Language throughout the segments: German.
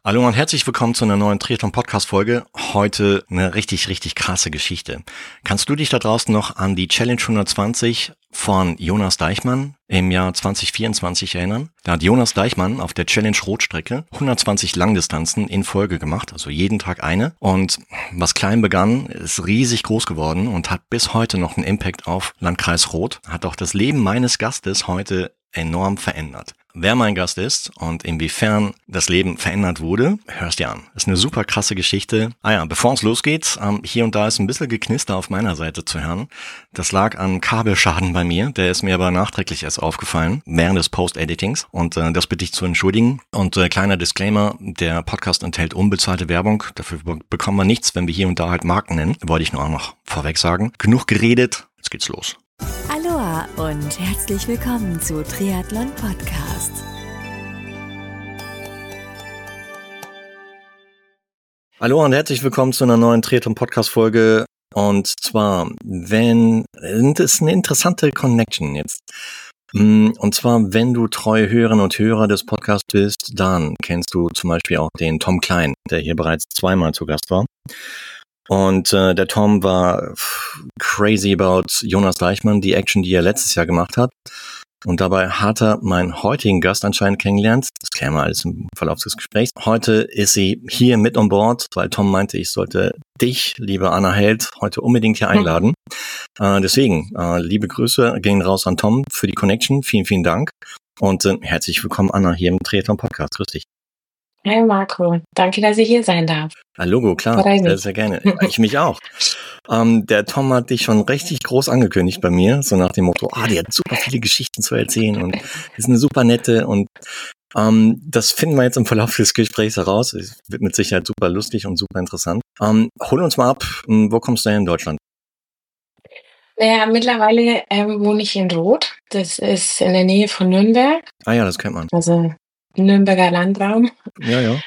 Hallo und herzlich willkommen zu einer neuen Triathlon-Podcast-Folge. Heute eine richtig, richtig krasse Geschichte. Kannst du dich da draußen noch an die Challenge 120 von Jonas Deichmann im Jahr 2024 erinnern? Da hat Jonas Deichmann auf der Challenge Rotstrecke 120 Langdistanzen in Folge gemacht, also jeden Tag eine. Und was klein begann, ist riesig groß geworden und hat bis heute noch einen Impact auf Landkreis Roth. Hat auch das Leben meines Gastes heute enorm verändert. Wer mein Gast ist und inwiefern das Leben verändert wurde, hörst dir an. Ist eine super krasse Geschichte. Bevor es losgeht, hier und da ist ein bisschen Geknister auf meiner Seite zu hören. Das lag an Kabelschaden bei mir. Der ist mir aber nachträglich erst aufgefallen, während des Post-Editings. Und das bitte ich zu entschuldigen. Und kleiner Disclaimer, der Podcast enthält unbezahlte Werbung. Dafür bekommen wir nichts, wenn wir hier und da halt Marken nennen. Wollte ich nur auch noch vorweg sagen. Genug geredet, jetzt geht's los. Aloha und herzlich willkommen zu Triathlon Podcast. Hallo und herzlich willkommen zu einer neuen Triathlon Podcast Folge. Und zwar, das ist eine interessante Connection jetzt. Und zwar, wenn du treue Hörerinnen und Hörer des Podcasts bist, dann kennst du zum Beispiel auch den Tom Klein, der hier bereits zweimal zu Gast war. Und der Tom war crazy about Jonas Deichmann, die Action, die er letztes Jahr gemacht hat. Und dabei hat er meinen heutigen Gast anscheinend kennengelernt. Das klären wir alles im Verlauf des Gesprächs. Heute ist sie hier mit on board, weil Tom meinte, ich sollte dich, liebe Anna Held, heute unbedingt hier einladen. Deswegen, liebe Grüße gehen raus an Tom für die Connection. Vielen, vielen Dank. Und herzlich willkommen, Anna, hier im Triathlon Podcast. Grüß dich. Hi Marco, danke, dass ich hier sein darf. Logo, klar, sehr, sehr gerne. Ich mich auch. Der Tom hat dich schon richtig groß angekündigt bei mir, so nach dem Motto, die hat super viele Geschichten zu erzählen und ist eine super nette und das finden wir jetzt im Verlauf des Gesprächs heraus. Es wird mit Sicherheit super lustig und super interessant. Hol uns mal ab, wo kommst du her in Deutschland? Naja, mittlerweile wohne ich in Roth, das ist in der Nähe von Nürnberg. Ja, das kennt man. Also Nürnberger Landraum. Ja.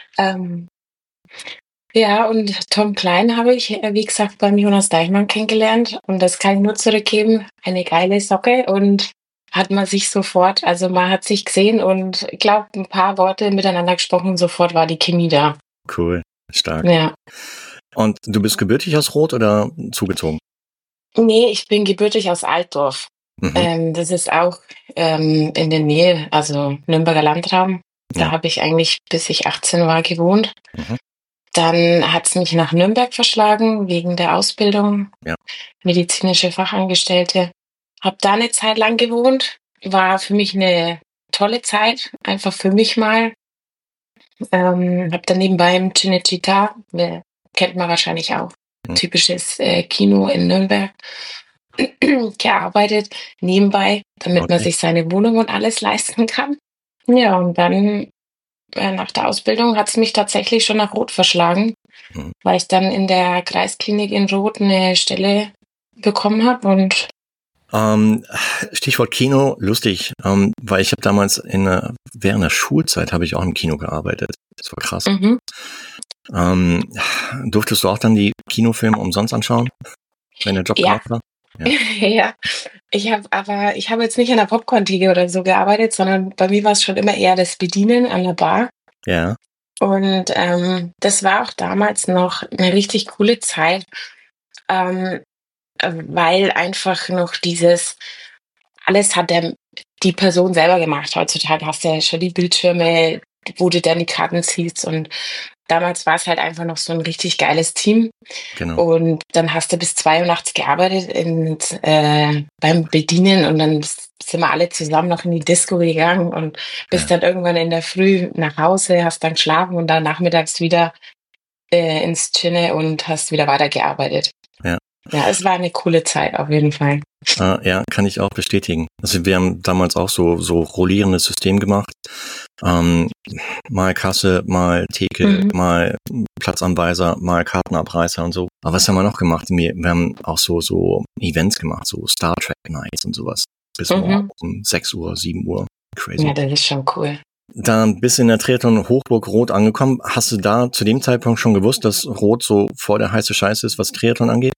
Ja, und Tom Klein habe ich, wie gesagt, beim Jonas Deichmann kennengelernt. Und das kann ich nur zurückgeben. Eine geile Socke. Und hat man sich sofort, also man hat sich gesehen und ich glaube, ein paar Worte miteinander gesprochen. Sofort war die Chemie da. Cool, stark. Ja. Und du bist gebürtig aus Roth oder zugezogen? Nee, ich bin gebürtig aus Altdorf. Das ist auch in der Nähe, also Nürnberger Landraum. Da habe ich eigentlich, bis ich 18 war, gewohnt. Dann hat es mich nach Nürnberg verschlagen, wegen der Ausbildung, medizinische Fachangestellte. Habe da eine Zeit lang gewohnt. War für mich eine tolle Zeit, einfach für mich mal. Habe dann nebenbei im Cinecittà, kennt man wahrscheinlich auch, typisches Kino in Nürnberg, gearbeitet, nebenbei, damit man sich seine Wohnung und alles leisten kann. Ja, und dann nach der Ausbildung hat es mich tatsächlich schon nach Roth verschlagen, weil ich dann in der Kreisklinik in Roth eine Stelle bekommen habe. Und Stichwort Kino, lustig, weil ich habe damals während der Schulzeit habe ich auch im Kino gearbeitet. Das war krass. Durftest du auch dann die Kinofilme umsonst anschauen, wenn der Job gemacht war? Ja, ich habe jetzt nicht an der Popcorn-Theke oder so gearbeitet, sondern bei mir war es schon immer eher das Bedienen an der Bar. Ja. Und das war auch damals noch eine richtig coole Zeit, weil einfach noch alles hat die Person selber gemacht. Heutzutage hast du ja schon die Bildschirme, wo du dann die Karten ziehst, und damals war es halt einfach noch so ein richtig geiles Team. Genau. Und dann hast du bis 2 Uhr nachts gearbeitet beim Bedienen, und dann sind wir alle zusammen noch in die Disco gegangen und bist dann irgendwann in der Früh nach Hause, hast dann geschlafen und dann nachmittags wieder ins Cine und hast wieder weitergearbeitet. Ja, es war eine coole Zeit auf jeden Fall. Ja, kann ich auch bestätigen. Also wir haben damals auch so rollierendes System gemacht. Mal Kasse, mal Theke, mal Platzanweiser, mal Kartenabreißer und so. Aber was haben wir noch gemacht? Wir haben auch so Events gemacht, so Star Trek Nights und sowas. Bis um 6 Uhr, 7 Uhr. Crazy. Ja, das ist schon cool. Dann bist du in der Triathlon Hochburg Roth angekommen. Hast du da zu dem Zeitpunkt schon gewusst, dass Roth so voll der heiße Scheiß ist, was Triathlon angeht?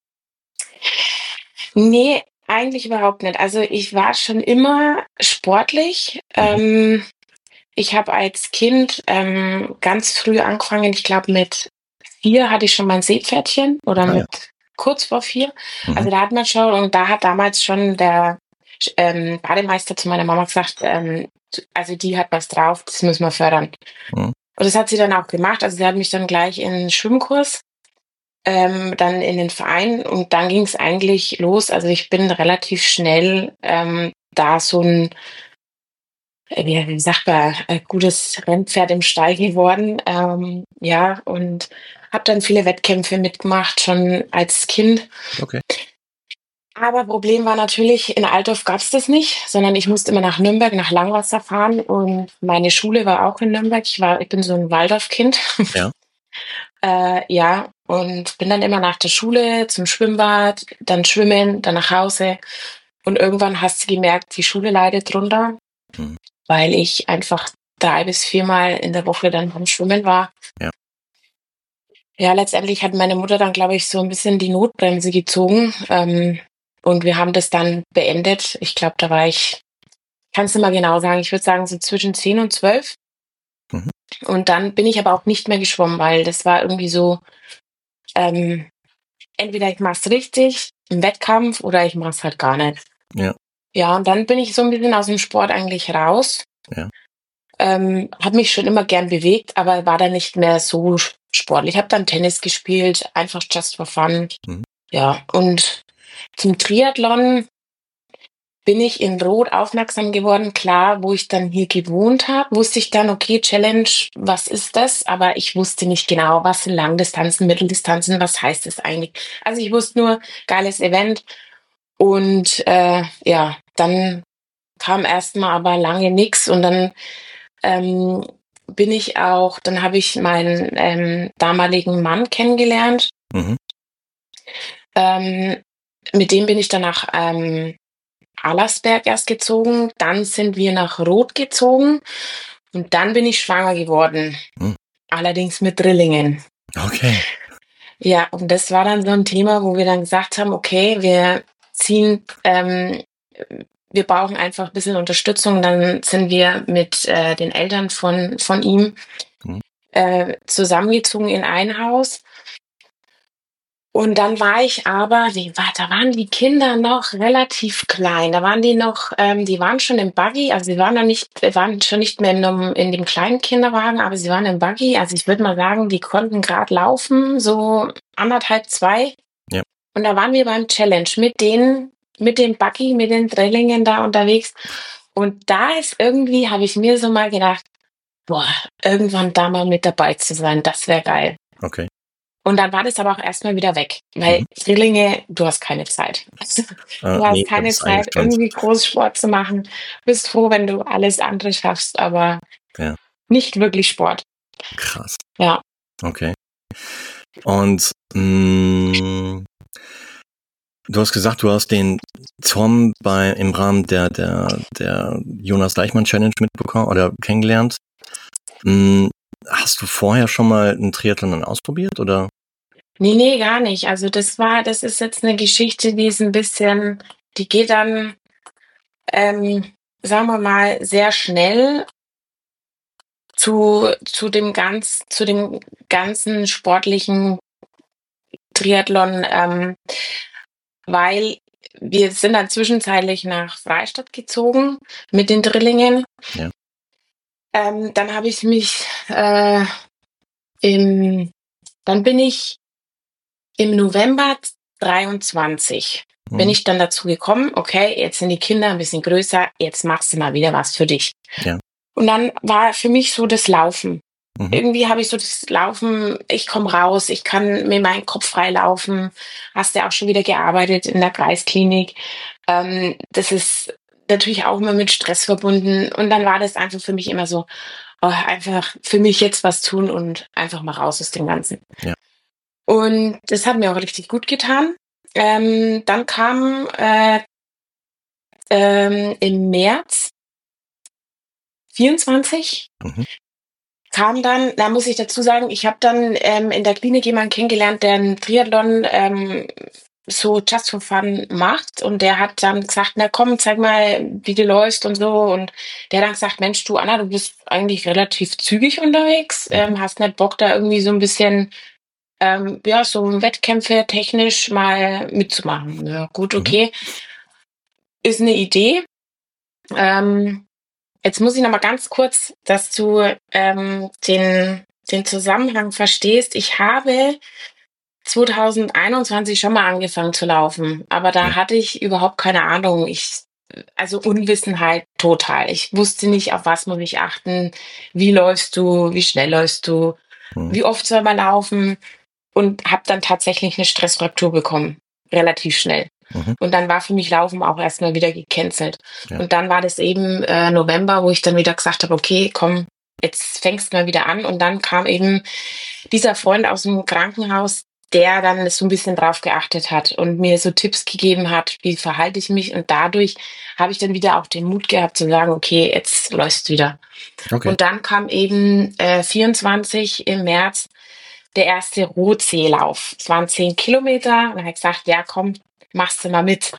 Nee, eigentlich überhaupt nicht. Also ich war schon immer sportlich. Ich habe als Kind ganz früh angefangen, ich glaube mit 4 hatte ich schon mein Seepferdchen oder Ah ja. mit kurz vor 4. Mhm. Also da hat man schon, und da hat damals schon der Bademeister zu meiner Mama gesagt, also die hat was drauf, das müssen wir fördern. Mhm. Und das hat sie dann auch gemacht. Also sie hat mich dann gleich in den Schwimmkurs, dann in den Verein, und dann ging es eigentlich los. Also ich bin relativ schnell da so ein, wie sagt man, gutes Rennpferd im Stall geworden. Ja, und habe dann viele Wettkämpfe mitgemacht, schon als Kind. Okay. Aber Problem war natürlich, in Altdorf gab's das nicht, sondern ich musste immer nach Nürnberg, nach Langwasser fahren, und meine Schule war auch in Nürnberg. Ich bin so ein Waldorfkind. Ja. Ja, und bin dann immer nach der Schule zum Schwimmbad, dann schwimmen, dann nach Hause. Und irgendwann hast du gemerkt, die Schule leidet drunter, Mhm. weil ich einfach 3 bis 4 Mal in der Woche dann beim Schwimmen war. Ja. Ja, letztendlich hat meine Mutter dann, glaube ich, so ein bisschen die Notbremse gezogen. Und wir haben das dann beendet. Ich glaube, da war ich, kannst du mal genau sagen, ich würde sagen so zwischen 10 und 12. Mhm. Und dann bin ich aber auch nicht mehr geschwommen, weil das war irgendwie so, entweder ich mach's richtig im Wettkampf oder ich mach's halt gar nicht. Ja. Ja, und dann bin ich so ein bisschen aus dem Sport eigentlich raus. Ja. Habe mich schon immer gern bewegt, aber war dann nicht mehr so sportlich. Habe dann Tennis gespielt, einfach just for fun. Mhm. Ja, und zum Triathlon bin ich in Roth aufmerksam geworden. Klar, wo ich dann hier gewohnt habe, wusste ich dann, okay, Challenge, was ist das? Aber ich wusste nicht genau, was sind Langdistanzen, Mitteldistanzen, was heißt das eigentlich? Also ich wusste nur, geiles Event. Und ja, dann kam erstmal aber lange nix, und dann dann habe ich meinen damaligen Mann kennengelernt. Mhm. Mit dem bin ich dann nach Allersberg erst gezogen, dann sind wir nach Roth gezogen, und dann bin ich schwanger geworden. Mhm. Allerdings mit Drillingen. Okay. Ja, und das war dann so ein Thema, wo wir dann gesagt haben, okay, wir brauchen einfach ein bisschen Unterstützung. Dann sind wir mit den Eltern von ihm Mhm. zusammengezogen in ein Haus. Und dann war ich aber, da waren die Kinder noch relativ klein. Da waren die noch, die waren schon im Buggy, also sie waren schon nicht mehr in dem kleinen Kinderwagen, aber sie waren im Buggy. Also ich würde mal sagen, die konnten gerade laufen, so 1,5, 2. Ja. Und da waren wir beim Challenge mit dem Buggy, mit den Drillingen da unterwegs. Und da habe ich mir so mal gedacht, boah, irgendwann da mal mit dabei zu sein, das wäre geil. Okay. Und dann war das aber auch erstmal wieder weg, weil Drillinge, du hast keine Zeit. Du hast Nee, keine das ist Zeit, eigentlich irgendwie Großsport zu machen. Bist froh, wenn du alles andere schaffst, aber Ja. nicht wirklich Sport. Krass. Ja. Okay. Und du hast gesagt, du hast den Tom im Rahmen der Jonas Deichmann Challenge mitbekommen oder kennengelernt. Hast du vorher schon mal einen Triathlon dann ausprobiert, oder? Nee, gar nicht. Also das ist jetzt eine Geschichte, die geht dann, sagen wir mal, sehr schnell zu dem ganzen sportlichen Triathlon, weil wir sind dann zwischenzeitlich nach Freistadt gezogen mit den Drillingen. Ja. Dann habe ich mich dann bin ich im November 23 bin ich dann dazu gekommen, okay, jetzt sind die Kinder ein bisschen größer, jetzt machst du mal wieder was für dich. Ja. Und dann war für mich so das Laufen. Mhm. Irgendwie habe ich so das Laufen, ich komme raus, ich kann mir meinen Kopf frei laufen. Hast ja auch schon wieder gearbeitet in der Kreisklinik. Das ist natürlich auch immer mit Stress verbunden. Und dann war das einfach für mich immer so, einfach für mich jetzt was tun und einfach mal raus aus dem Ganzen. Ja. Und das hat mir auch richtig gut getan. Dann kam im März 24 kam dann, da muss ich dazu sagen, ich habe dann in der Klinik jemanden kennengelernt, der einen Triathlon so just for fun macht. Und der hat dann gesagt, na komm, zeig mal, wie du läufst und so. Und der hat dann gesagt, Mensch, du Anna, du bist eigentlich relativ zügig unterwegs, hast nicht Bock da irgendwie so ein bisschen, ja, so Wettkämpfe technisch mal mitzumachen. Ja, gut, okay. Ist eine Idee. Jetzt muss ich noch mal ganz kurz, dass du den Zusammenhang verstehst. Ich habe 2021 schon mal angefangen zu laufen, aber da hatte ich überhaupt keine Ahnung. Also Unwissenheit total. Ich wusste nicht, auf was muss ich achten, wie läufst du, wie schnell läufst du, wie oft soll man laufen, und habe dann tatsächlich eine Stressfraktur bekommen, relativ schnell. Und dann war für mich Laufen auch erstmal wieder gecancelt. Ja. Und dann war das eben November, wo ich dann wieder gesagt habe, okay, komm, jetzt fängst du mal wieder an. Und dann kam eben dieser Freund aus dem Krankenhaus, der dann so ein bisschen drauf geachtet hat und mir so Tipps gegeben hat, wie verhalte ich mich. Und dadurch habe ich dann wieder auch den Mut gehabt zu sagen, okay, jetzt läufst du wieder. Okay. Und dann kam eben 24 im März der erste Rotseelauf. Es waren 10 Kilometer. Und dann habe ich gesagt, ja komm, machst du mal mit.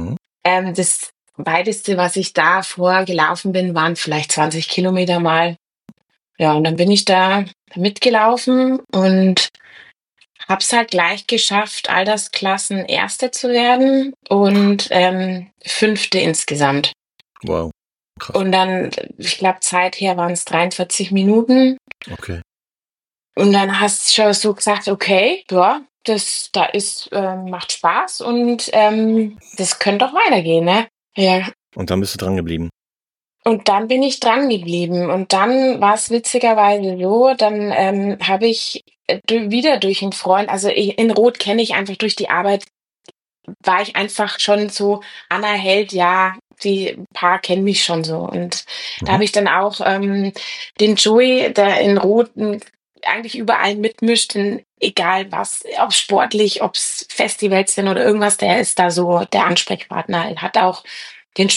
Das weiteste, was ich da vorgelaufen bin, waren vielleicht 20 Kilometer mal. Ja, und dann bin ich da mitgelaufen und habe es halt gleich geschafft, Altersklassen Erste zu werden und Fünfte insgesamt. Wow, krass. Und dann, ich glaube, zeither waren es 43 Minuten. Okay. Und dann hast du schon so gesagt, okay, ja, macht Spaß und das könnte doch weitergehen, ne? Ja. Und dann bist du dran geblieben. Und dann bin ich dran geblieben. Und dann war es witzigerweise so, dann habe ich wieder durch einen Freund, also in Rot kenne ich einfach durch die Arbeit, war ich einfach schon so, Anna Held, ja, die paar kennen mich schon so. Und da habe ich dann auch den Joey, der in Rot eigentlich überall mitmischt, egal was, ob sportlich, ob es Festivals sind oder irgendwas, der ist da so der Ansprechpartner. Er hat auch den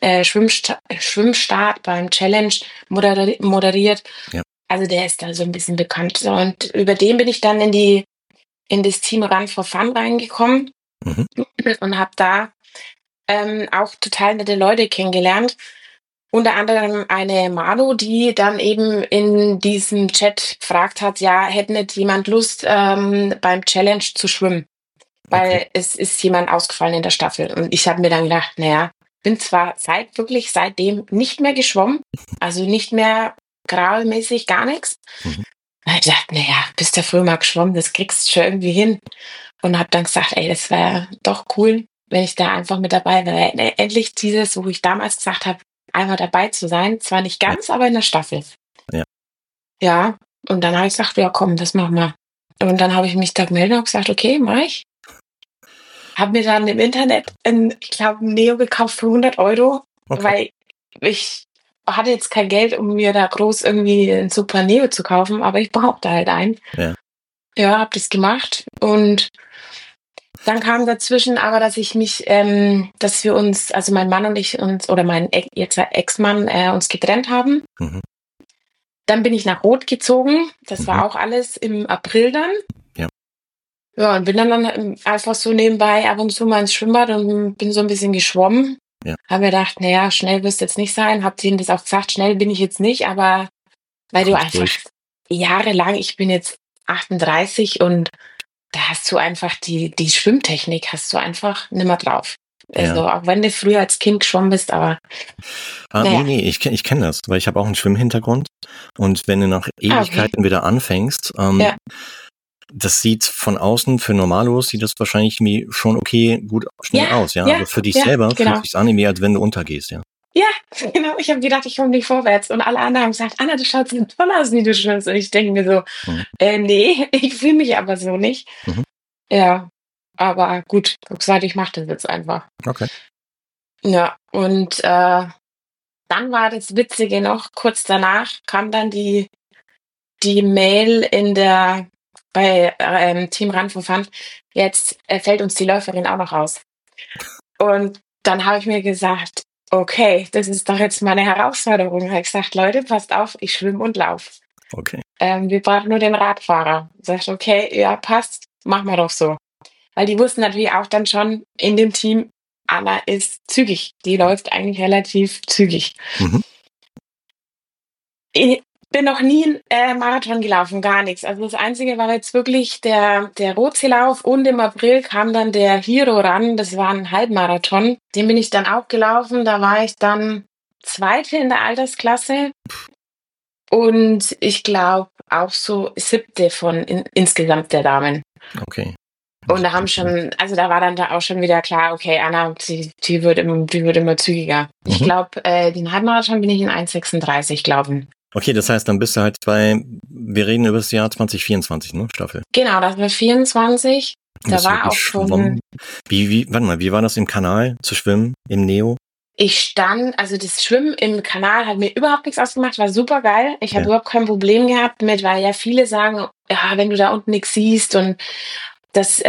Schwimmstart beim Challenge moderiert. Ja. Also der ist da so ein bisschen bekannt. Und über den bin ich dann in das Team Run for Fun reingekommen und habe da auch total nette Leute kennengelernt. Unter anderem eine Manu, die dann eben in diesem Chat gefragt hat, ja, hätte nicht jemand Lust, beim Challenge zu schwimmen? Weil es ist jemand ausgefallen in der Staffel. Und ich habe mir dann gedacht, naja, bin zwar seitdem nicht mehr geschwommen, also nicht mehr graulmäßig, gar nichts. Da habe ich gedacht, naja, bist ja früher mal geschwommen, das kriegst du schon irgendwie hin. Und habe dann gesagt, ey, das wäre doch cool, wenn ich da einfach mit dabei wäre. Endlich dieses, wo ich damals gesagt habe, einmal dabei zu sein. Zwar nicht ganz, aber in der Staffel. Ja. Ja, und dann habe ich gesagt, ja komm, das machen wir. Und dann habe ich mich da gemeldet und gesagt, okay, mach ich. Habe mir dann im Internet, ich glaube, ein Neo gekauft für 100 €, weil ich hatte jetzt kein Geld, um mir da groß irgendwie ein super Neo zu kaufen, aber ich brauchte halt einen. Ja. Ja, habe das gemacht und dann kam dazwischen aber, dass wir uns, also mein Mann und ich oder mein jetzt Ex-Mann uns getrennt haben. Dann bin ich nach Rot gezogen. Das war auch alles im April dann. Ja. Ja, und bin dann einfach so nebenbei ab und zu mal ins Schwimmbad und bin so ein bisschen geschwommen. Ja. Habe mir gedacht, naja, schnell wirst du jetzt nicht sein. Hab denen das auch gesagt, schnell bin ich jetzt nicht, aber weil du einfach jahrelang, ich bin jetzt 38 und da hast du einfach die Schwimmtechnik hast du einfach nimmer drauf. Also auch wenn du früher als Kind geschwommen bist, aber Nee, ich kenn das, weil ich habe auch einen Schwimmhintergrund und wenn du nach Ewigkeiten wieder anfängst, das sieht von außen für Normalos, sieht das wahrscheinlich schon okay, gut, schnell aus, ja. Aber für dich selber fühlt es sich an, wie als wenn du untergehst, ja. Ja, genau. Ich habe gedacht, ich komme nicht vorwärts. Und alle anderen haben gesagt, Anna, du schaust so toll aus, wie du schwimmst. Und ich denke mir so, nee, ich fühle mich aber so nicht. Ja, aber gut, ich habe gesagt, ich mache das jetzt einfach. Okay. Ja, und dann war das Witzige noch, kurz danach kam dann die Mail bei Team Run for Fun, jetzt fällt uns die Läuferin auch noch aus. Und dann habe ich mir gesagt, okay, das ist doch jetzt meine Herausforderung. Ich habe gesagt, Leute, passt auf, ich schwimme und laufe. Okay. Wir brauchen nur den Radfahrer. Sagt, okay, ja, passt, machen wir doch so. weil die wussten natürlich auch dann schon in dem Team, Anna ist zügig. Die läuft eigentlich relativ zügig. Mhm. Ich bin noch nie einen Marathon gelaufen, gar nichts. Also das Einzige war jetzt wirklich der Rotseelauf und im April kam dann der Hero ran. Das war ein Halbmarathon. Den bin ich dann auch gelaufen. Da war ich dann Zweite in der Altersklasse und ich glaube auch so Siebte von insgesamt der Damen. Okay. Und da da war dann da auch schon wieder klar, okay, Anna, die wird immer zügiger. Mhm. Ich glaube, den Halbmarathon bin ich in 1,36 glauben. Okay, das heißt, dann bist du halt wir reden über das Jahr 2024, ne, Staffel? Genau, das war 24. Da war auch schon. Warte mal, wie war das im Kanal zu schwimmen, im Neo? Also das Schwimmen im Kanal hat mir überhaupt nichts ausgemacht, war super geil. Ich habe überhaupt kein Problem gehabt mit, weil ja viele sagen, ja, wenn du da unten nichts siehst und das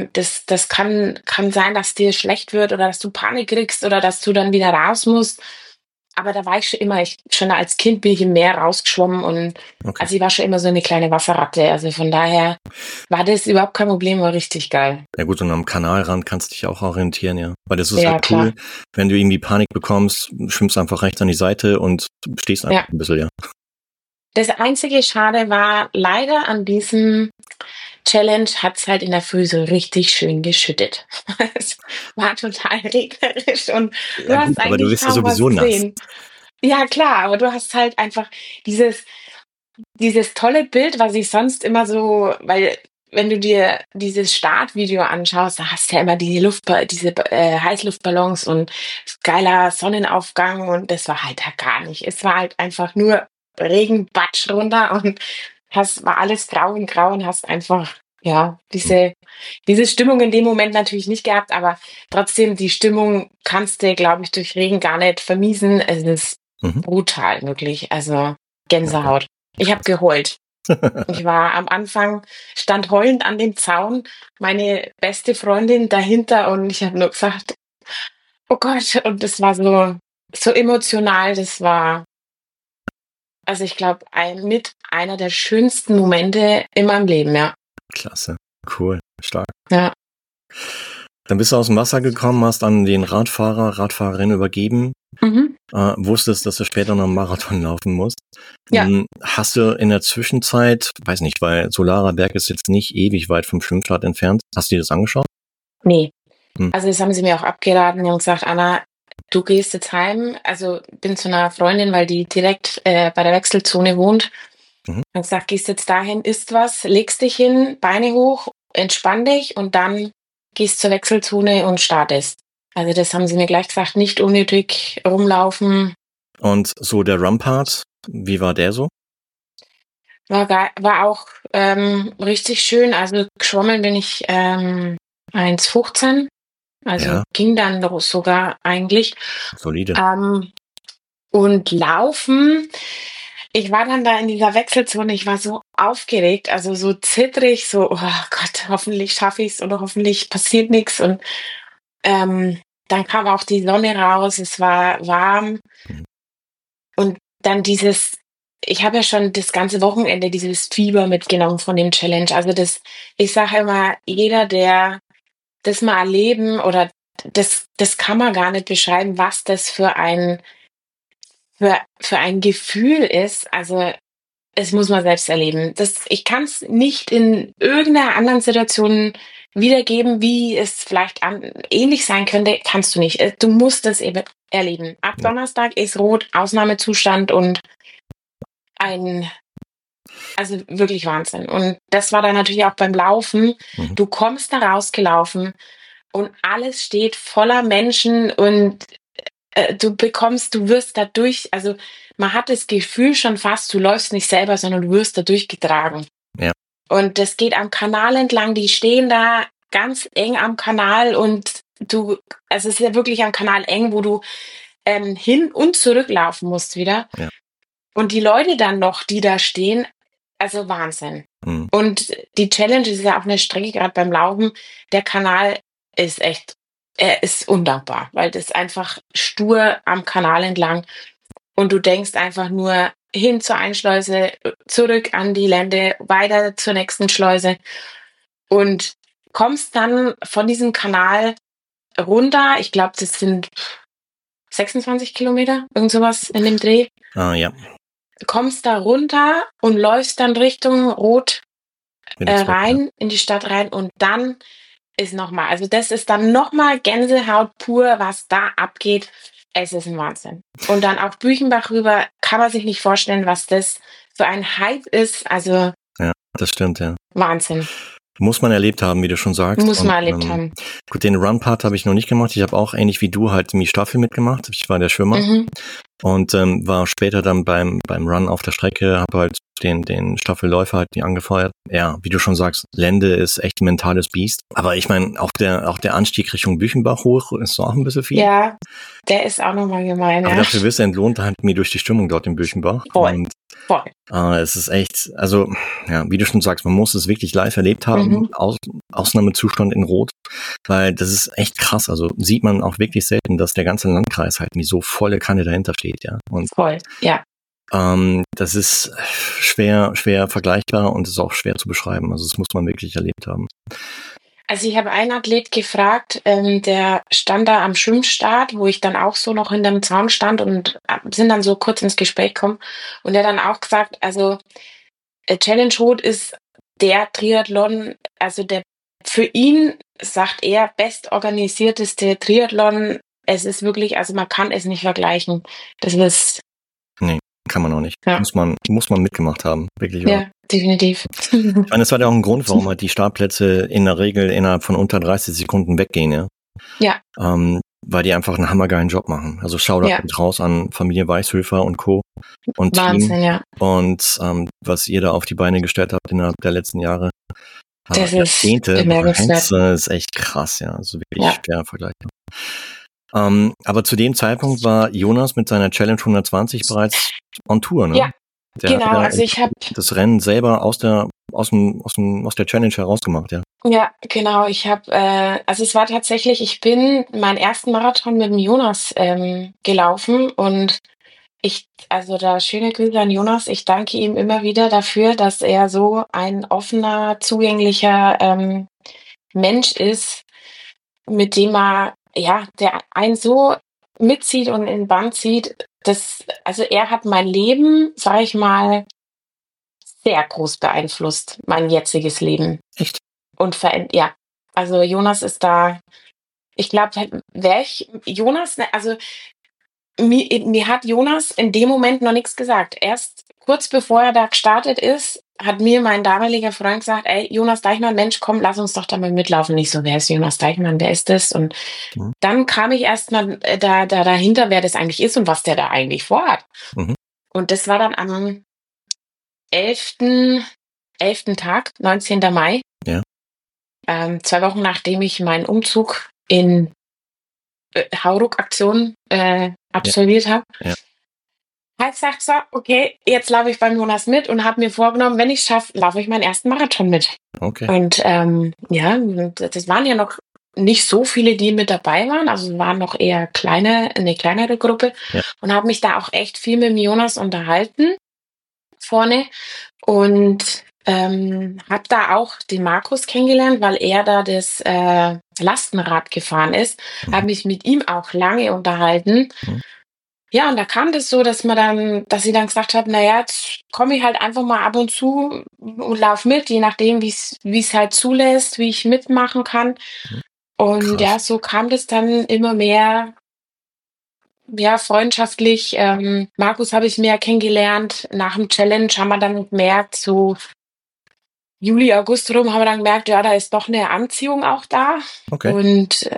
kann sein, dass dir schlecht wird oder dass du Panik kriegst oder dass du dann wieder raus musst. Aber da war ich schon als Kind bin ich im Meer rausgeschwommen und also ich war schon immer so eine kleine Wasserratte. Also von daher war das überhaupt kein Problem, war richtig geil. Ja gut, und am Kanalrand kannst du dich auch orientieren, ja. Weil das ist Ja, halt cool, klar. wenn du irgendwie Panik bekommst, schwimmst einfach rechts an die Seite und stehst einfach ein bisschen, ja. Das einzige Schade war leider an diesem Challenge hat's halt in der Früh so richtig schön geschüttet. Es war total regnerisch und du Ja, hast gut, aber du eigentlich bist ja kaum was sowieso nass. gesehen. Ja, klar, aber du hast halt einfach dieses tolle Bild, was ich sonst immer so, weil wenn du dir dieses Startvideo anschaust, da hast du ja immer diese Heißluftballons und geiler Sonnenaufgang und das war halt da gar nicht. Es war halt einfach nur Regen, Batsch runter und war alles grau in grau und hast einfach, ja, diese Stimmung in dem Moment natürlich nicht gehabt, aber trotzdem, die Stimmung kannst du, glaube ich, durch Regen gar nicht vermiesen. Es ist brutal, wirklich. Also Gänsehaut. Ich habe geheult. Ich war am Anfang, stand heulend an dem Zaun, meine beste Freundin dahinter und ich habe nur gesagt, oh Gott, und das war so emotional, also ich glaube, mit einer der schönsten Momente in meinem Leben, ja. Klasse, cool, stark. Ja. Dann bist du aus dem Wasser gekommen, hast an den Radfahrerin übergeben, wusstest, dass du später noch einen Marathon laufen musst. Ja. Hast du in der Zwischenzeit, weiß nicht, weil Solarer Berg ist jetzt nicht ewig weit vom Schwimmstart entfernt, hast du dir das angeschaut? Nee. Also das haben sie mir auch abgeraten. Die haben gesagt, Anna, du gehst jetzt heim. Also bin zu einer Freundin, weil die direkt bei der Wechselzone wohnt. Haben gesagt, gehst jetzt dahin, isst was, legst dich hin, Beine hoch, entspann dich und dann gehst zur Wechselzone und startest. Also das haben sie mir gleich gesagt, nicht unnötig rumlaufen. Und so der Run-Part, wie war der so? War auch richtig schön. Also geschwommen bin ich 1,15. Also ging dann sogar eigentlich. Solide. Und laufen, ich war dann da in dieser Wechselzone, ich war so aufgeregt, also so zittrig, so, oh Gott, hoffentlich schaffe ich es oder hoffentlich passiert nichts. Und dann kam auch die Sonne raus, es war warm. Und dann ich habe ja schon das ganze Wochenende dieses Fieber mitgenommen von dem Challenge. Also ich sage immer, jeder, der das mal erleben oder das kann man gar nicht beschreiben, was das für ein Gefühl ist. Also es muss man selbst erleben. Ich kann es nicht in irgendeiner anderen Situation wiedergeben, wie es vielleicht ähnlich sein könnte, kannst du nicht. Du musst es eben erleben. Ab Donnerstag ist Rot, Ausnahmezustand und also wirklich Wahnsinn. Und das war dann natürlich auch beim Laufen. Du kommst da rausgelaufen und alles steht voller Menschen und du wirst dadurch, also man hat das Gefühl schon fast, du läufst nicht selber, sondern du wirst dadurch getragen. Ja. Und das geht am Kanal entlang, die stehen da ganz eng am Kanal und also es ist ja wirklich am Kanal eng, wo du hin und zurück laufen musst wieder. Ja. Und die Leute dann noch, die da stehen, also Wahnsinn. Und die Challenge ist ja auf einer Strecke, gerade beim Laufen, der Kanal ist echt, er ist undankbar, weil das einfach stur am Kanal entlang und du denkst einfach nur hin zur Einschleuse, zurück an die Lände, weiter zur nächsten Schleuse und kommst dann von diesem Kanal runter. Ich glaube, das sind 26 Kilometer, irgend sowas in dem Dreh. Ja. Du kommst da runter und läufst dann Richtung Rot rein, in die Stadt rein und dann ist nochmal, also das ist dann nochmal Gänsehaut pur, was da abgeht. Es ist ein Wahnsinn. Und dann auf Büchenbach rüber kann man sich nicht vorstellen, was das für ein Hype ist. Also ja, das stimmt, ja. Wahnsinn. Muss man erlebt haben, wie du schon sagst. Muss man erlebt haben. Gut, den Run-Part habe ich noch nicht gemacht. Ich habe auch ähnlich wie du halt die Staffel mitgemacht. Ich war der Schwimmer und war später dann beim Run auf der Strecke, habe halt den Staffelläufer halt angefeuert. Ja, wie du schon sagst, Lende ist echt ein mentales Biest. Aber ich meine, auch der Anstieg Richtung Büchenbach hoch ist so auch ein bisschen viel. Ja, der ist auch nochmal gemein. Aber dafür wirst du entlohnt halt mir durch die Stimmung dort in Büchenbach. Voll. Und voll. Es ist echt, also ja, wie du schon sagst, man muss es wirklich live erlebt haben. Ausnahmezustand in Rot, weil das ist echt krass. Also sieht man auch wirklich selten, dass der ganze Landkreis halt so volle Kanne dahinter steht, ja. Und voll, ja. Das ist schwer vergleichbar und ist auch schwer zu beschreiben. Also das muss man wirklich erlebt haben. Also ich habe einen Athlet gefragt, der stand da am Schwimmstart, wo ich dann auch so noch hinterm Zaun stand und sind dann so kurz ins Gespräch gekommen. Und der dann auch gesagt, also Challenge Rot ist der Triathlon, also der für ihn, sagt er, bestorganisierteste Triathlon. Es ist wirklich, also man kann es nicht vergleichen. Das ist... Nee, kann man auch nicht. Ja. Muss man mitgemacht haben, wirklich. Ja, definitiv. Ich meine, das war ja auch ein Grund, warum halt die Startplätze in der Regel innerhalb von unter 30 Sekunden weggehen, ja. Ja. Weil die einfach einen hammergeilen Job machen. Also Shoutout raus an Familie Weißhöfer und Co. und Wahnsinn, Team. ja. Und was ihr da auf die Beine gestellt habt innerhalb der letzten Jahre. Das Jahrzehnte, ist ist echt krass, ja. Also wirklich schwer vergleichbar. Aber zu dem Zeitpunkt war Jonas mit seiner Challenge 120 bereits on Tour, ne? Ja, der genau. Also ich habe das Rennen selber aus der Challenge herausgemacht, ja. Ja, genau. Ich habe, also es war tatsächlich, ich bin meinen ersten Marathon mit dem Jonas gelaufen und also da schöne Grüße an Jonas. Ich danke ihm immer wieder dafür, dass er so ein offener, zugänglicher Mensch ist, mit dem der einen so mitzieht und in den Bann zieht. Also er hat mein Leben, sage ich mal, sehr groß beeinflusst, mein jetziges Leben. Echt? Und also Jonas ist da, ich glaube, mir hat Jonas in dem Moment noch nichts gesagt. Erst kurz bevor er da gestartet ist, hat mir mein damaliger Freund gesagt, ey, Jonas Deichmann, Mensch, komm, lass uns doch da mal mitlaufen. Nicht so, wer ist Jonas Deichmann, wer ist das? Und dann kam ich erst mal dahinter, wer das eigentlich ist und was der da eigentlich vorhat. Und das war dann am 11. Tag, 19. Mai. Ja. 2 Wochen nachdem ich meinen Umzug in Hauruck-Aktion absolviert habe. Ja. Habe ich gesagt, so, okay, jetzt laufe ich beim Jonas mit und habe mir vorgenommen, wenn ich es schaffe, laufe ich meinen ersten Marathon mit. Okay. Und das waren ja noch nicht so viele, die mit dabei waren. Also es waren noch eher eine kleinere Gruppe. Ja. Und habe mich da auch echt viel mit dem Jonas unterhalten vorne. Und habe da auch den Markus kennengelernt, weil er da das Lastenrad gefahren ist. Habe mich mit ihm auch lange unterhalten. Ja, und da kam das so, dass ich dann gesagt habe, naja, jetzt komme ich halt einfach mal ab und zu und lauf mit, je nachdem, wie es halt zulässt, wie ich mitmachen kann. Und Krass. ja, so kam das dann immer mehr, freundschaftlich. Markus habe ich mehr kennengelernt. Nach dem Challenge haben wir dann gemerkt, so Juli, August rum haben wir dann gemerkt, ja, da ist doch eine Anziehung auch da. Okay. Und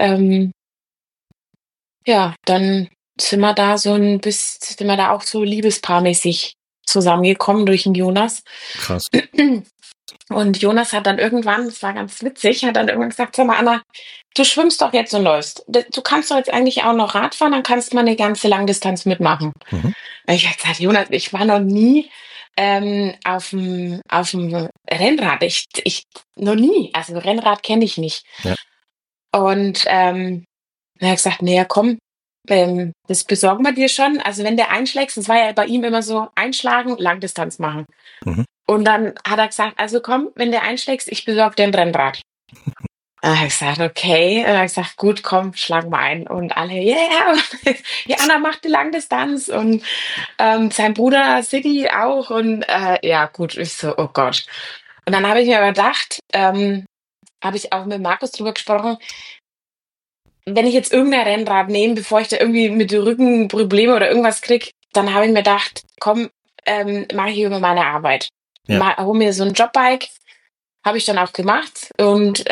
dann sind wir da auch so liebespaarmäßig zusammengekommen durch den Jonas. Krass. Und Jonas hat dann irgendwann, das war ganz witzig, gesagt, sag mal, Anna, du schwimmst doch jetzt und läufst. Du kannst doch jetzt eigentlich auch noch Rad fahren, dann kannst du mal eine ganze Langdistanz mitmachen. Ich habe gesagt, Jonas, ich war noch nie auf dem Rennrad. Ich noch nie. Also Rennrad kenne ich nicht. Ja. Und dann hat er gesagt, naja, komm, das besorgen wir dir schon. Also wenn der einschlägt, das war ja bei ihm immer so, einschlagen, Langdistanz machen. Und dann hat er gesagt, also komm, wenn der einschlägst, ich besorge dir ein Rennrad. Dann habe ich gesagt, okay. Und dann habe ich gesagt, gut, komm, schlagen wir ein. Und alle, yeah. Jana macht die Langdistanz und sein Bruder Siggi auch. Und ja, gut, ich so, oh Gott. Und dann habe ich mir aber gedacht, habe ich auch mit Markus drüber gesprochen, wenn ich jetzt irgendein Rennrad nehme, bevor ich da irgendwie mit dem Rücken Probleme oder irgendwas kriege, dann habe ich mir gedacht, komm, mache ich über meine Arbeit. Ja. Hol mir so ein Jobbike, habe ich dann auch gemacht. Und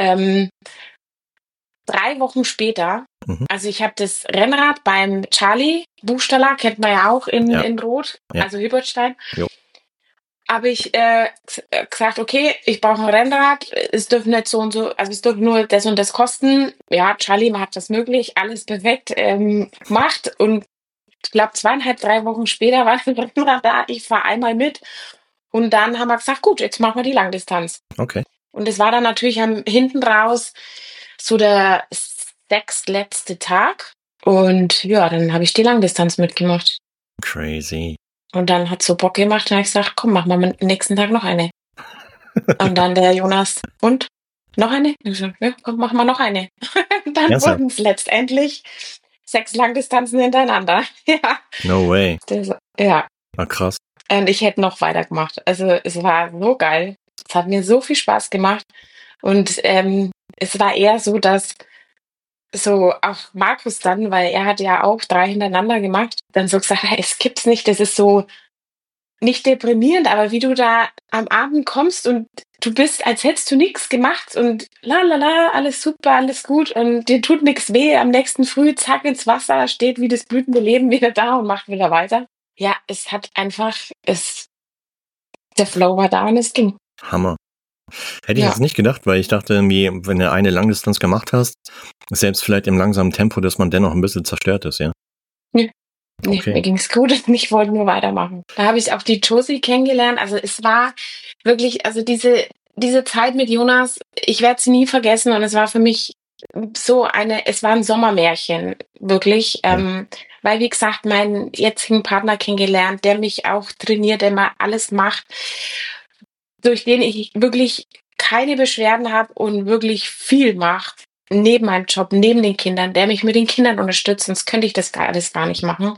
3 Wochen später, also ich habe das Rennrad beim Charlie Buchstaller, kennt man ja auch in Rot, also Hilbertstein. Jo. Habe ich gesagt, okay, ich brauche ein Rennrad, es dürfen nicht so und so, also es dürfen nur das und das kosten. Ja, Charlie macht das möglich, alles perfekt gemacht. Und ich glaube 2,5, 3 Wochen später war das Rennrad da, ich fahre einmal mit. Und dann haben wir gesagt, gut, jetzt machen wir die Langdistanz. Okay. Und es war dann natürlich hinten raus so der 6. letzte Tag. Und ja, dann habe ich die Langdistanz mitgemacht. Crazy. Und dann hat es so Bock gemacht, und habe ich gesagt, komm, machen wir am nächsten Tag noch eine. Und dann der Jonas, und? Noch eine? Ich so, ja, komm, machen wir noch eine. Und dann Ernsthaft? wurden es letztendlich 6 Langdistanzen hintereinander. Ja. No way. Ja. Ah, krass. Und ich hätte noch weitergemacht. Also es war so geil. Es hat mir so viel Spaß gemacht. Und es war eher so, dass so auch Markus dann, weil er hat ja auch 3 hintereinander gemacht, dann so gesagt, hey, es gibt's nicht, das ist so nicht deprimierend, aber wie du da am Abend kommst und du bist, als hättest du nichts gemacht und la la la, alles super, alles gut und dir tut nichts weh, am nächsten Früh zack ins Wasser, steht wie das blühende Leben wieder da und macht wieder weiter. Ja, es hat einfach, der Flow war da und es ging. Hammer. Hätte ich jetzt nicht gedacht, weil ich dachte, wenn du eine Langdistanz gemacht hast, selbst vielleicht im langsamen Tempo, dass man dennoch ein bisschen zerstört ist, ja? Nee, Okay. mir ging's gut und ich wollte nur weitermachen. Da habe ich auch die Josie kennengelernt. Also es war wirklich, also diese Zeit mit Jonas, ich werde sie nie vergessen und es war für mich es war ein Sommermärchen, wirklich. Weil, wie gesagt, meinen jetzigen Partner kennengelernt, der mich auch trainiert, der mal alles macht, durch den ich wirklich keine Beschwerden habe und wirklich viel mache, neben meinem Job, neben den Kindern, der mich mit den Kindern unterstützt, sonst könnte ich das alles gar nicht machen.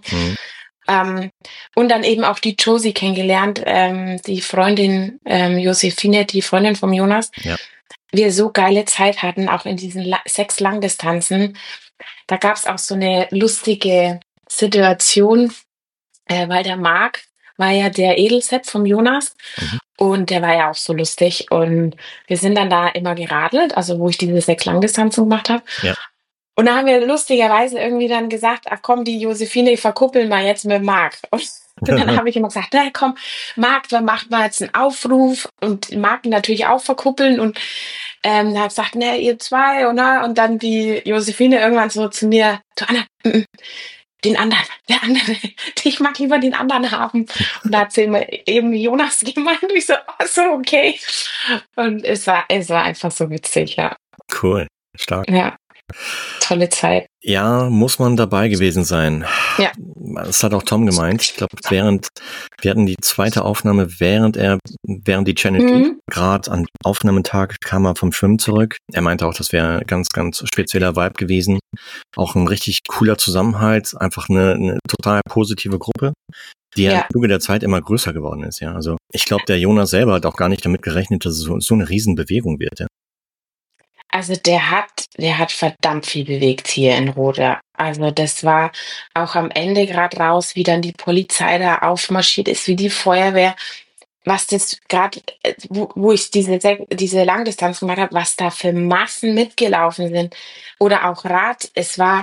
Und dann eben auch die Josie kennengelernt, die Freundin Josephine, die Freundin vom Jonas. Ja. Wir so geile Zeit hatten, auch in diesen 6 Langdistanzen. Da gab es auch so eine lustige Situation, weil der Marc war ja der Edelsepp vom Jonas. Und der war ja auch so lustig. Und wir sind dann da immer geradelt, also wo ich diese 6 Langdistanzen gemacht habe. Ja. Und da haben wir lustigerweise irgendwie dann gesagt, ach komm, die Josephine verkuppeln wir jetzt mit Marc. Und dann habe ich immer gesagt, na komm, Marc, dann macht mal jetzt einen Aufruf und Marc natürlich auch verkuppeln. Und dann hat gesagt, ne, ihr zwei, oder? Und dann die Josephine irgendwann so zu mir, du Anna, der andere, ich mag lieber den anderen haben. Und da hat sie mir eben Jonas gemeint, und ich so, okay. Und es war einfach so witzig, ja. Cool, stark. Ja, tolle Zeit. Ja, muss man dabei gewesen sein. Ja. Das hat auch Tom gemeint. Ich glaube, wir hatten die zweite Aufnahme, während die Challenge gerade an Aufnahmetag kam er vom Schwimmen zurück. Er meinte auch, das wäre ganz, ganz spezieller Vibe gewesen. Auch ein richtig cooler Zusammenhalt, einfach eine total positive Gruppe, die ja im Zuge der Zeit immer größer geworden ist. Ja, also ich glaube, der Jonas selber hat auch gar nicht damit gerechnet, dass es so eine Riesenbewegung wird. Ja. Also der hat verdammt viel bewegt hier in Roda. Also das war auch am Ende gerade raus, wie dann die Polizei da aufmarschiert ist, wie die Feuerwehr, was das gerade, wo ich diese Langdistanz gemacht habe, was da für Massen mitgelaufen sind. Oder auch Rad,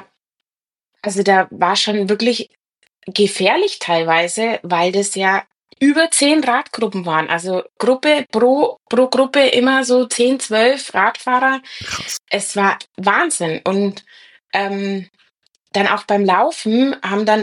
also da war schon wirklich gefährlich teilweise, weil das ja über 10 Radgruppen waren. Also Gruppe pro Gruppe immer so 10, 12 Radfahrer. Krass. Es war Wahnsinn. Und dann auch beim Laufen haben dann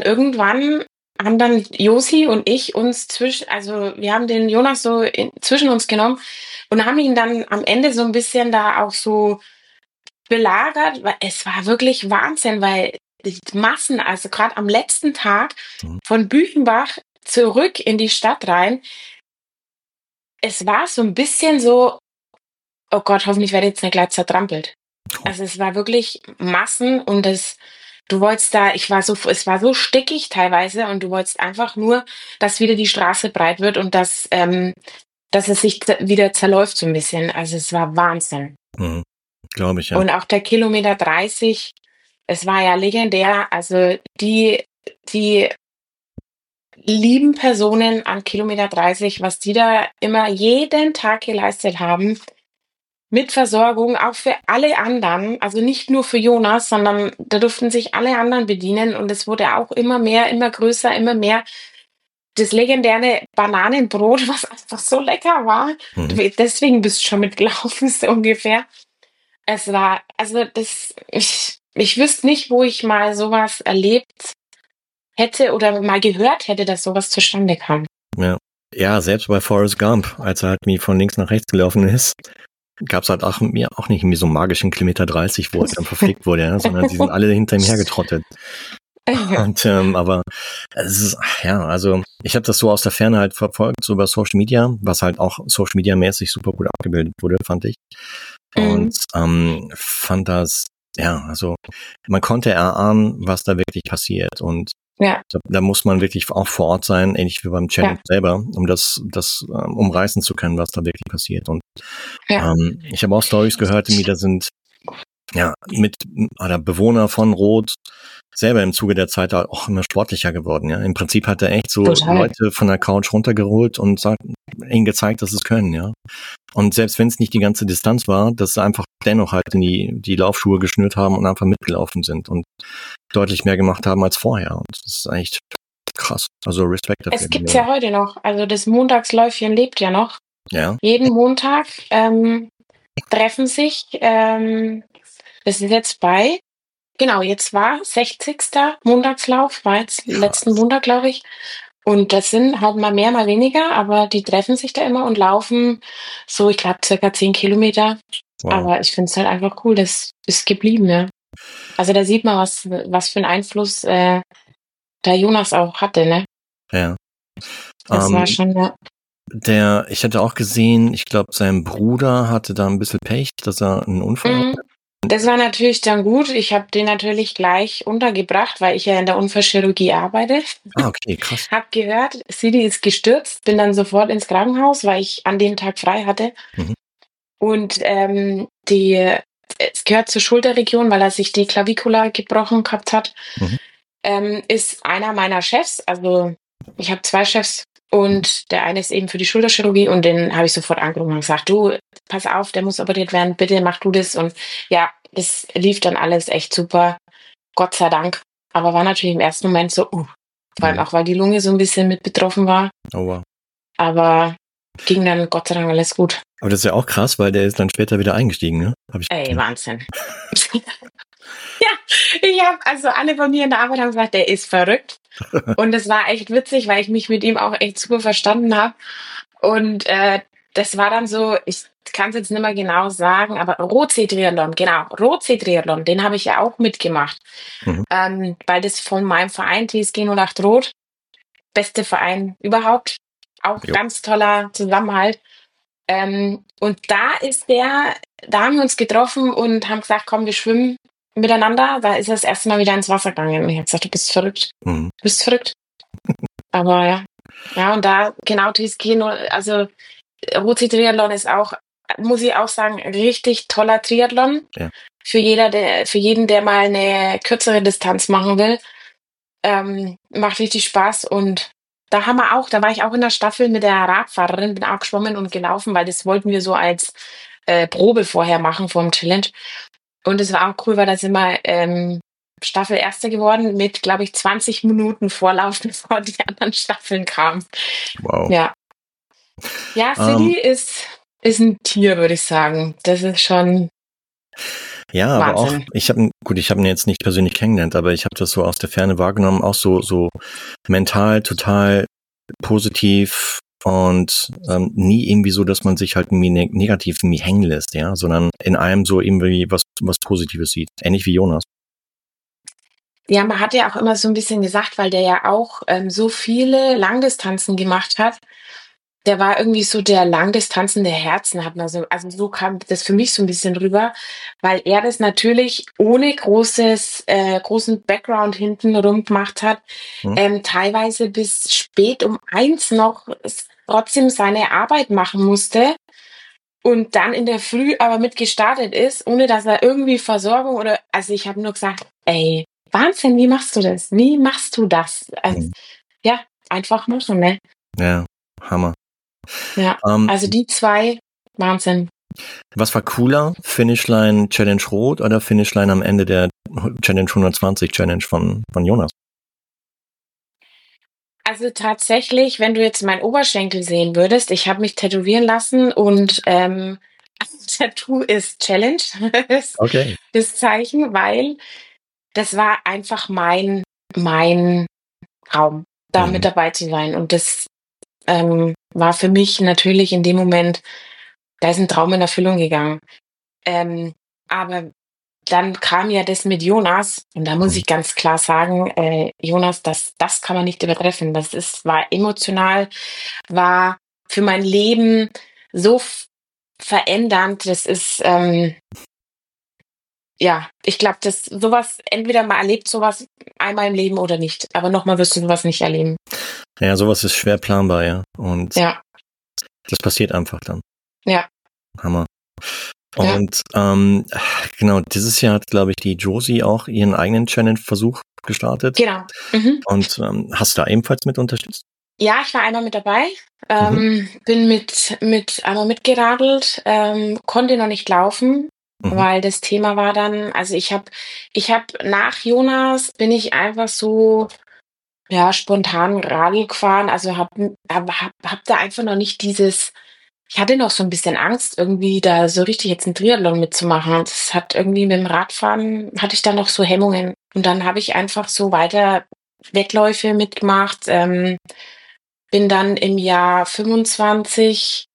Josi und ich uns wir haben den Jonas so zwischen uns genommen und haben ihn dann am Ende so ein bisschen da auch so belagert, weil es war wirklich Wahnsinn, weil die Massen, also gerade am letzten Tag von Büchenbach zurück in die Stadt rein, es war so ein bisschen so, oh Gott, hoffentlich werde ich jetzt nicht gleich zertrampelt. Also es war wirklich Massen und du wolltest da, es war so stickig teilweise und du wolltest einfach nur, dass wieder die Straße breit wird und dass es sich wieder zerläuft so ein bisschen. Also es war Wahnsinn. Mhm. Glaube ich, ja. Und auch der Kilometer 30, es war ja legendär. Also die lieben Personen an Kilometer 30, was die da immer jeden Tag geleistet haben, mit Versorgung, auch für alle anderen, also nicht nur für Jonas, sondern da durften sich alle anderen bedienen und es wurde auch immer mehr, immer größer, immer mehr. Das legendäre Bananenbrot, was einfach so lecker war. Mhm. Deswegen bist du schon mitgelaufen, so ungefähr. Es war, also ich wüsste nicht, wo ich mal sowas erlebt hätte oder mal gehört hätte, dass sowas zustande kam. Ja. Ja, selbst bei Forrest Gump, als er halt wie von links nach rechts gelaufen ist, gab es halt auch nicht irgendwie so einen magischen Kilometer 30, wo er dann verfliegt wurde, ja, sondern die sind alle hinter ihm hergetrottet. Und aber es ist, ja, also ich habe das so aus der Ferne halt verfolgt, so über Social Media, was halt auch Social Media mäßig super gut abgebildet wurde, fand ich. Und fand das, ja, also man konnte erahnen, was da wirklich passiert. Und Ja, da muss man wirklich auch vor Ort sein, ähnlich wie beim Challenge selber, um das umreißen zu können, was da wirklich passiert. Und ich habe auch Stories gehört, die da sind, ja, oder Bewohner von Rot selber im Zuge der Zeit auch immer sportlicher geworden, ja. Im Prinzip hat er echt so total. Leute von der Couch runtergeholt und ihnen gezeigt, dass sie es können, ja. Und selbst wenn es nicht die ganze Distanz war, dass sie einfach dennoch halt in die Laufschuhe geschnürt haben und einfach mitgelaufen sind und deutlich mehr gemacht haben als vorher. Und das ist echt krass. Also Respekt dafür. Es gibt's ja heute noch. Also das Montagsläufchen lebt ja noch. Ja. Jeden Montag treffen sich, das ist jetzt jetzt war 60. Montagslauf, war jetzt letzten Montag, glaube ich. Und das sind halt mal mehr, mal weniger, aber die treffen sich da immer und laufen so, ich glaube, circa 10 Kilometer. Wow. Aber ich finde es halt einfach cool, das ist geblieben, ja. Also da sieht man, was für einen Einfluss der Jonas auch hatte, ne? Ja. Das war schon, ja. Ich hatte auch gesehen, ich glaube, sein Bruder hatte da ein bisschen Pech, dass er einen Unfall hatte. Das war natürlich dann gut. Ich habe den natürlich gleich untergebracht, weil ich ja in der Unfallchirurgie arbeite. Ah, okay, krass. Hab gehört, Sidi ist gestürzt, bin dann sofort ins Krankenhaus, weil ich an dem Tag frei hatte. Und es gehört zur Schulterregion, weil er sich die Klavikula gebrochen gehabt hat. Ist einer meiner Chefs, also ich habe 2 Chefs und der eine ist eben für die Schulterchirurgie und den habe ich sofort angerufen und gesagt, du, pass auf, der muss operiert werden, bitte mach du das. Und ja, das lief dann alles echt super, Gott sei Dank. Aber war natürlich im ersten Moment so, vor allem auch, weil die Lunge so ein bisschen mit betroffen war. Oh wow. Aber ging dann Gott sei Dank alles gut. Aber das ist ja auch krass, weil der ist dann später wieder eingestiegen, ne? Wahnsinn. Ja, also alle bei mir in der Arbeit haben gesagt, der ist verrückt. Und es war echt witzig, weil ich mich mit ihm auch echt super verstanden habe. Und das war dann so, ich kann es jetzt nicht mehr genau sagen, aber Rotsee-Triathlon, genau, Rotsee-Triathlon, den habe ich ja auch mitgemacht. Weil das von meinem Verein TSG 08 Rot, beste Verein überhaupt, auch ganz toller Zusammenhalt. Und da haben wir uns getroffen und haben gesagt, komm, wir schwimmen miteinander. Da ist er das erste Mal wieder ins Wasser gegangen. Und ich habe gesagt, du bist verrückt. Du bist verrückt. Aber ja. Ja, und da genau TSG, also Rotsee-Triathlon ist auch, muss ich auch sagen, richtig toller Triathlon. Ja. Für jeden, der mal eine kürzere Distanz machen will. Macht richtig Spaß und da war ich auch in der Staffel mit der Radfahrerin, bin auch geschwommen und gelaufen, weil das wollten wir so als Probe vorher machen vor dem Challenge. Und es war auch cool, weil da sind wir Staffel Erste geworden mit, glaube ich, 20 Minuten Vorlauf, bevor die anderen Staffeln kamen. Wow. Ja. Ja, Sidi ist ein Tier, würde ich sagen. Das ist schon ja, aber Wahnsinn. auch, ich habe ihn jetzt nicht persönlich kennengelernt, aber ich habe das so aus der Ferne wahrgenommen, auch so mental total positiv und nie irgendwie so, dass man sich halt irgendwie negativ irgendwie hängen lässt, ja, sondern in allem so irgendwie was Positives sieht. Ähnlich wie Jonas. Ja, man hat ja auch immer so ein bisschen gesagt, weil der ja auch so viele Langdistanzen gemacht hat, der war irgendwie so der Langdistanzen der Herzen, hat man so, also so kam das für mich so ein bisschen rüber, weil er das natürlich ohne großen Background hintenrum gemacht hat, teilweise bis spät um 1 noch trotzdem seine Arbeit machen musste und dann in der Früh aber mit gestartet ist, ohne dass er irgendwie Versorgung oder, also ich habe nur gesagt, ey, Wahnsinn, wie machst du das? Wie machst du das? Also, ja, einfach machen, ne? Ja, Hammer. Ja, also die 2, Wahnsinn. Was war cooler, Finishline Challenge Rot oder Finishline am Ende der Challenge 120 Challenge von Jonas? Also tatsächlich, wenn du jetzt meinen Oberschenkel sehen würdest, ich habe mich tätowieren lassen und Tattoo ist Challenge, Okay. das Zeichen, weil das war einfach mein Traum, da mit dabei zu sein. Und das war für mich natürlich in dem Moment, da ist ein Traum in Erfüllung gegangen. Aber dann kam ja das mit Jonas und da muss ich ganz klar sagen, Jonas, das kann man nicht übertreffen. War emotional, war für mein Leben so verändernd. Das ist, ja, ich glaube, dass sowas entweder mal erlebt, sowas einmal im Leben oder nicht. Aber nochmal wirst du sowas nicht erleben. Ja, sowas ist schwer planbar, ja. Und ja, das passiert einfach dann. Ja. Hammer. Und genau, dieses Jahr hat, glaube ich, die Josie auch ihren eigenen Challenge-Versuch gestartet. Genau. Und hast du da ebenfalls mit unterstützt? Ja, ich war einmal mit dabei, bin mit einmal mitgeradelt, konnte noch nicht laufen, weil das Thema war dann, also ich hab nach Jonas bin ich einfach so, ja, spontan Radl gefahren, also hab da einfach noch nicht ich hatte noch so ein bisschen Angst, irgendwie da so richtig jetzt einen Triathlon mitzumachen. Das hat irgendwie mit dem Radfahren, hatte ich da noch so Hemmungen. Und dann habe ich einfach so weiter Wettläufe mitgemacht, bin dann im Jahr 25,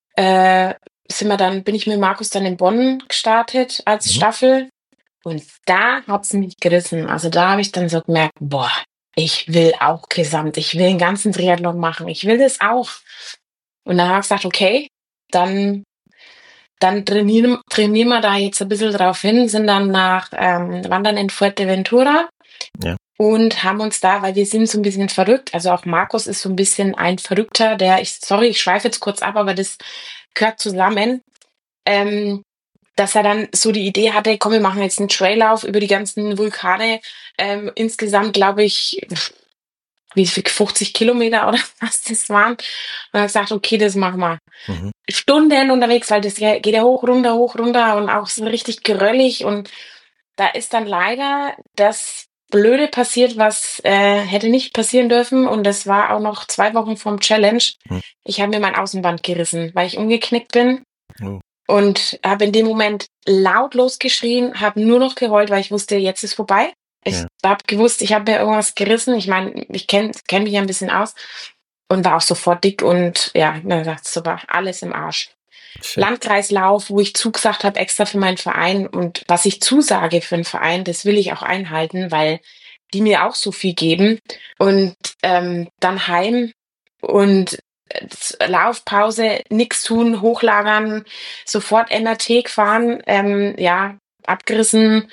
bin ich mit Markus dann in Bonn gestartet als Staffel. Und da hat's mich gerissen. Also da habe ich dann so gemerkt, boah, ich will auch ich will den ganzen Triathlon machen. Ich will das auch. Und dann habe ich gesagt, okay, dann trainieren wir da jetzt ein bisschen drauf hin, sind dann nach Wandern in Fuerteventura. Ja. Und haben uns da, weil wir sind so ein bisschen verrückt, also auch Markus ist so ein bisschen ein Verrückter, ich schweife jetzt kurz ab, aber das gehört zusammen, dass er dann so die Idee hatte, komm, wir machen jetzt einen Traillauf über die ganzen Vulkane, insgesamt glaube ich, wie viel, 50 Kilometer oder was das waren. Und er hat gesagt, okay, das machen wir. Stunden unterwegs, weil das geht ja hoch, runter und auch so richtig geröllig. Und da ist dann leider das Blöde passiert, was hätte nicht passieren dürfen. Und das war auch noch 2 Wochen vorm Challenge. Ich habe mir mein Außenband gerissen, weil ich umgeknickt bin. Und habe in dem Moment laut losgeschrien, habe nur noch geheult, weil ich wusste, jetzt ist vorbei. Ich habe gewusst, ich habe mir irgendwas gerissen. Ich meine, ich kenn mich ja ein bisschen aus und war auch sofort dick und ja, dann dachte ich, super, alles im Arsch. Shit. Landkreislauf, wo ich zugesagt habe, extra für meinen Verein und was ich zusage für einen Verein, das will ich auch einhalten, weil die mir auch so viel geben und dann heim und Laufpause, nix tun, hochlagern, sofort MRT gefahren, abgerissen,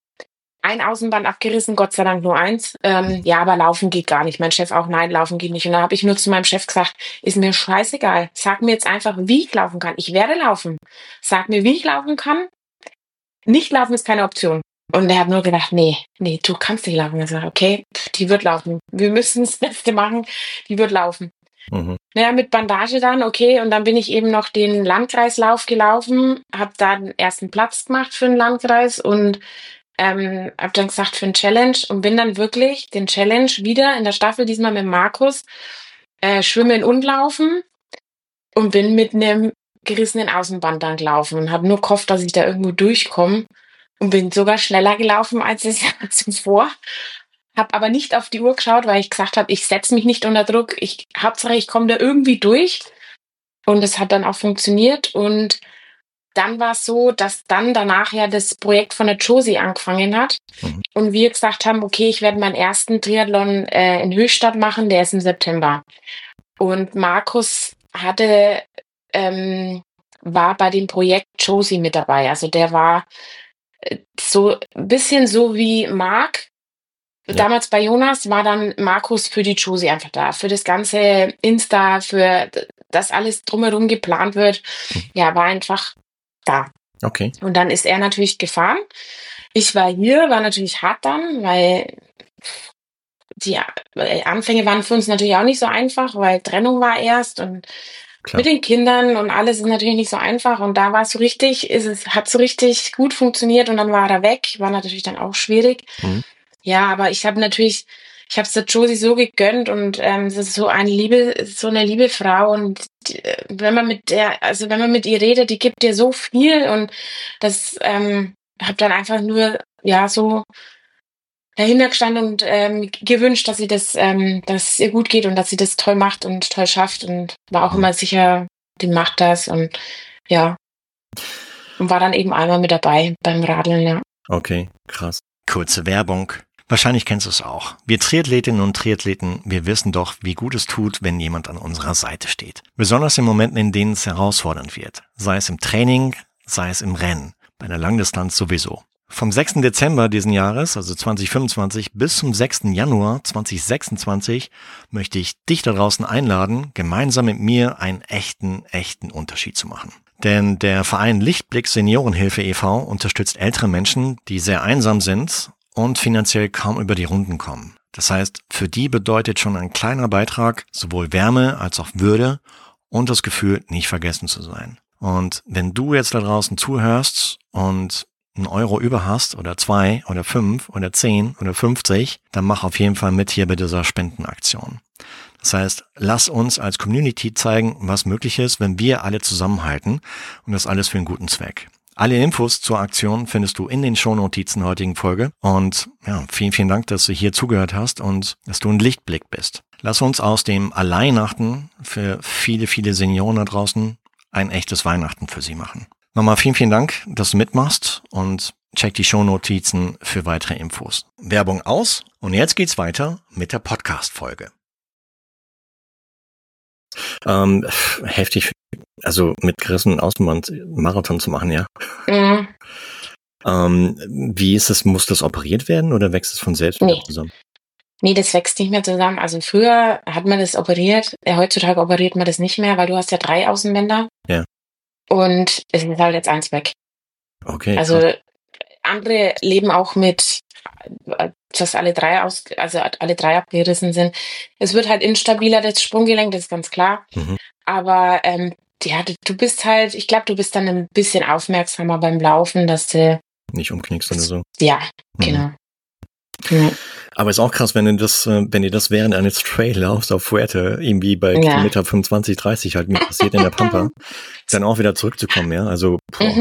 ein Außenband abgerissen, Gott sei Dank nur eins. Ja, aber laufen geht gar nicht. Mein Chef auch, nein, laufen geht nicht. Und dann habe ich nur zu meinem Chef gesagt, ist mir scheißegal. Sag mir jetzt einfach, wie ich laufen kann. Ich werde laufen. Sag mir, wie ich laufen kann. Nicht laufen ist keine Option. Und er hat nur gedacht, nee, du kannst nicht laufen. Ich sage, okay, die wird laufen. Wir müssen das Beste machen. Die wird laufen. Naja, mit Bandage dann, okay. Und dann bin ich eben noch den Landkreislauf gelaufen, habe da den ersten Platz gemacht für den Landkreis und hab dann gesagt für ein Challenge und bin dann wirklich den Challenge wieder in der Staffel, diesmal mit Markus, schwimmen und laufen und bin mit einem gerissenen Außenband dann gelaufen und habe nur gehofft, dass ich da irgendwo durchkomme und bin sogar schneller gelaufen als das Jahr zuvor. Hab aber nicht auf die Uhr geschaut, weil ich gesagt habe, ich setze mich nicht unter Druck. Hauptsache, ich komme da irgendwie durch. Und es hat dann auch funktioniert und dann war es so, dass dann danach ja das Projekt von der Josie angefangen hat und wir gesagt haben, okay, ich werde meinen ersten Triathlon in Höchstadt machen, der ist im September. Und Markus war bei dem Projekt Josie mit dabei. Also der war so ein bisschen so wie Marc. Ja. Damals bei Jonas war dann Markus für die Josie einfach da. Für das ganze Insta, für das alles drumherum geplant wird. Ja, war einfach da. Okay. Und dann ist er natürlich gefahren. Ich war hier, war natürlich hart dann, weil die Anfänge waren für uns natürlich auch nicht so einfach, weil Trennung war erst und Klar. Mit den Kindern und alles ist natürlich nicht so einfach. Und da war es so richtig, hat so richtig gut funktioniert und dann war er weg. War natürlich dann auch schwierig. Ja, aber ich habe es der Josie so gegönnt und es ist so eine liebe Frau und wenn man mit ihr redet, die gibt dir so viel und das habe dann einfach nur so dahinter gestanden und gewünscht, dass dass es ihr gut geht und dass sie das toll macht und toll schafft und war auch immer sicher, die macht das und ja. Und war dann eben einmal mit dabei beim Radeln, ja. Okay, krass. Kurze Werbung. Wahrscheinlich kennst du es auch. Wir Triathletinnen und Triathleten, wir wissen doch, wie gut es tut, wenn jemand an unserer Seite steht. Besonders in Momenten, in denen es herausfordernd wird. Sei es im Training, sei es im Rennen. Bei einer Langdistanz sowieso. Vom 6. Dezember diesen Jahres, also 2025, bis zum 6. Januar 2026 möchte ich dich da draußen einladen, gemeinsam mit mir einen echten Unterschied zu machen. Denn der Verein Lichtblick Seniorenhilfe e.V. unterstützt ältere Menschen, die sehr einsam sind und finanziell kaum über die Runden kommen. Das heißt, für die bedeutet schon ein kleiner Beitrag sowohl Wärme als auch Würde und das Gefühl, nicht vergessen zu sein. Und wenn du jetzt da draußen zuhörst und einen Euro über hast oder 2 oder 5 oder 10 oder 50, dann mach auf jeden Fall mit hier bei dieser Spendenaktion. Das heißt, lass uns als Community zeigen, was möglich ist, wenn wir alle zusammenhalten und das alles für einen guten Zweck. Alle Infos zur Aktion findest du in den Shownotizen der heutigen Folge und ja, vielen Dank, dass du hier zugehört hast und dass du ein Lichtblick bist. Lass uns aus dem Alleinachten für viele Senioren da draußen ein echtes Weihnachten für sie machen. Nochmal vielen Dank, dass du mitmachst und check die Shownotizen für weitere Infos. Werbung aus und jetzt geht's weiter mit der Podcast-Folge. Heftig, also mit gerissenem Außenband Marathon zu machen, ja. Mhm. Wie ist es, muss das operiert werden oder wächst es von selbst wieder zusammen? Nee, das wächst nicht mehr zusammen. Also früher hat man das operiert, heutzutage operiert man das nicht mehr, weil du hast ja 3 Außenbänder. Ja. Und es ist halt jetzt 1 weg. Okay. Also krass. Andere leben auch mit, dass alle 3 abgerissen sind. Es wird halt instabiler, das Sprunggelenk, das ist ganz klar. Aber du bist halt, ich glaube, du bist dann ein bisschen aufmerksamer beim Laufen, dass du nicht umknickst oder so. Ja, genau. Ja. Aber ist auch krass, wenn ihr das während eines Traillaufs auf Fuerte irgendwie bei Kilometer 25, 30 halt mir passiert in der Pampa, dann auch wieder zurückzukommen, ja? Also,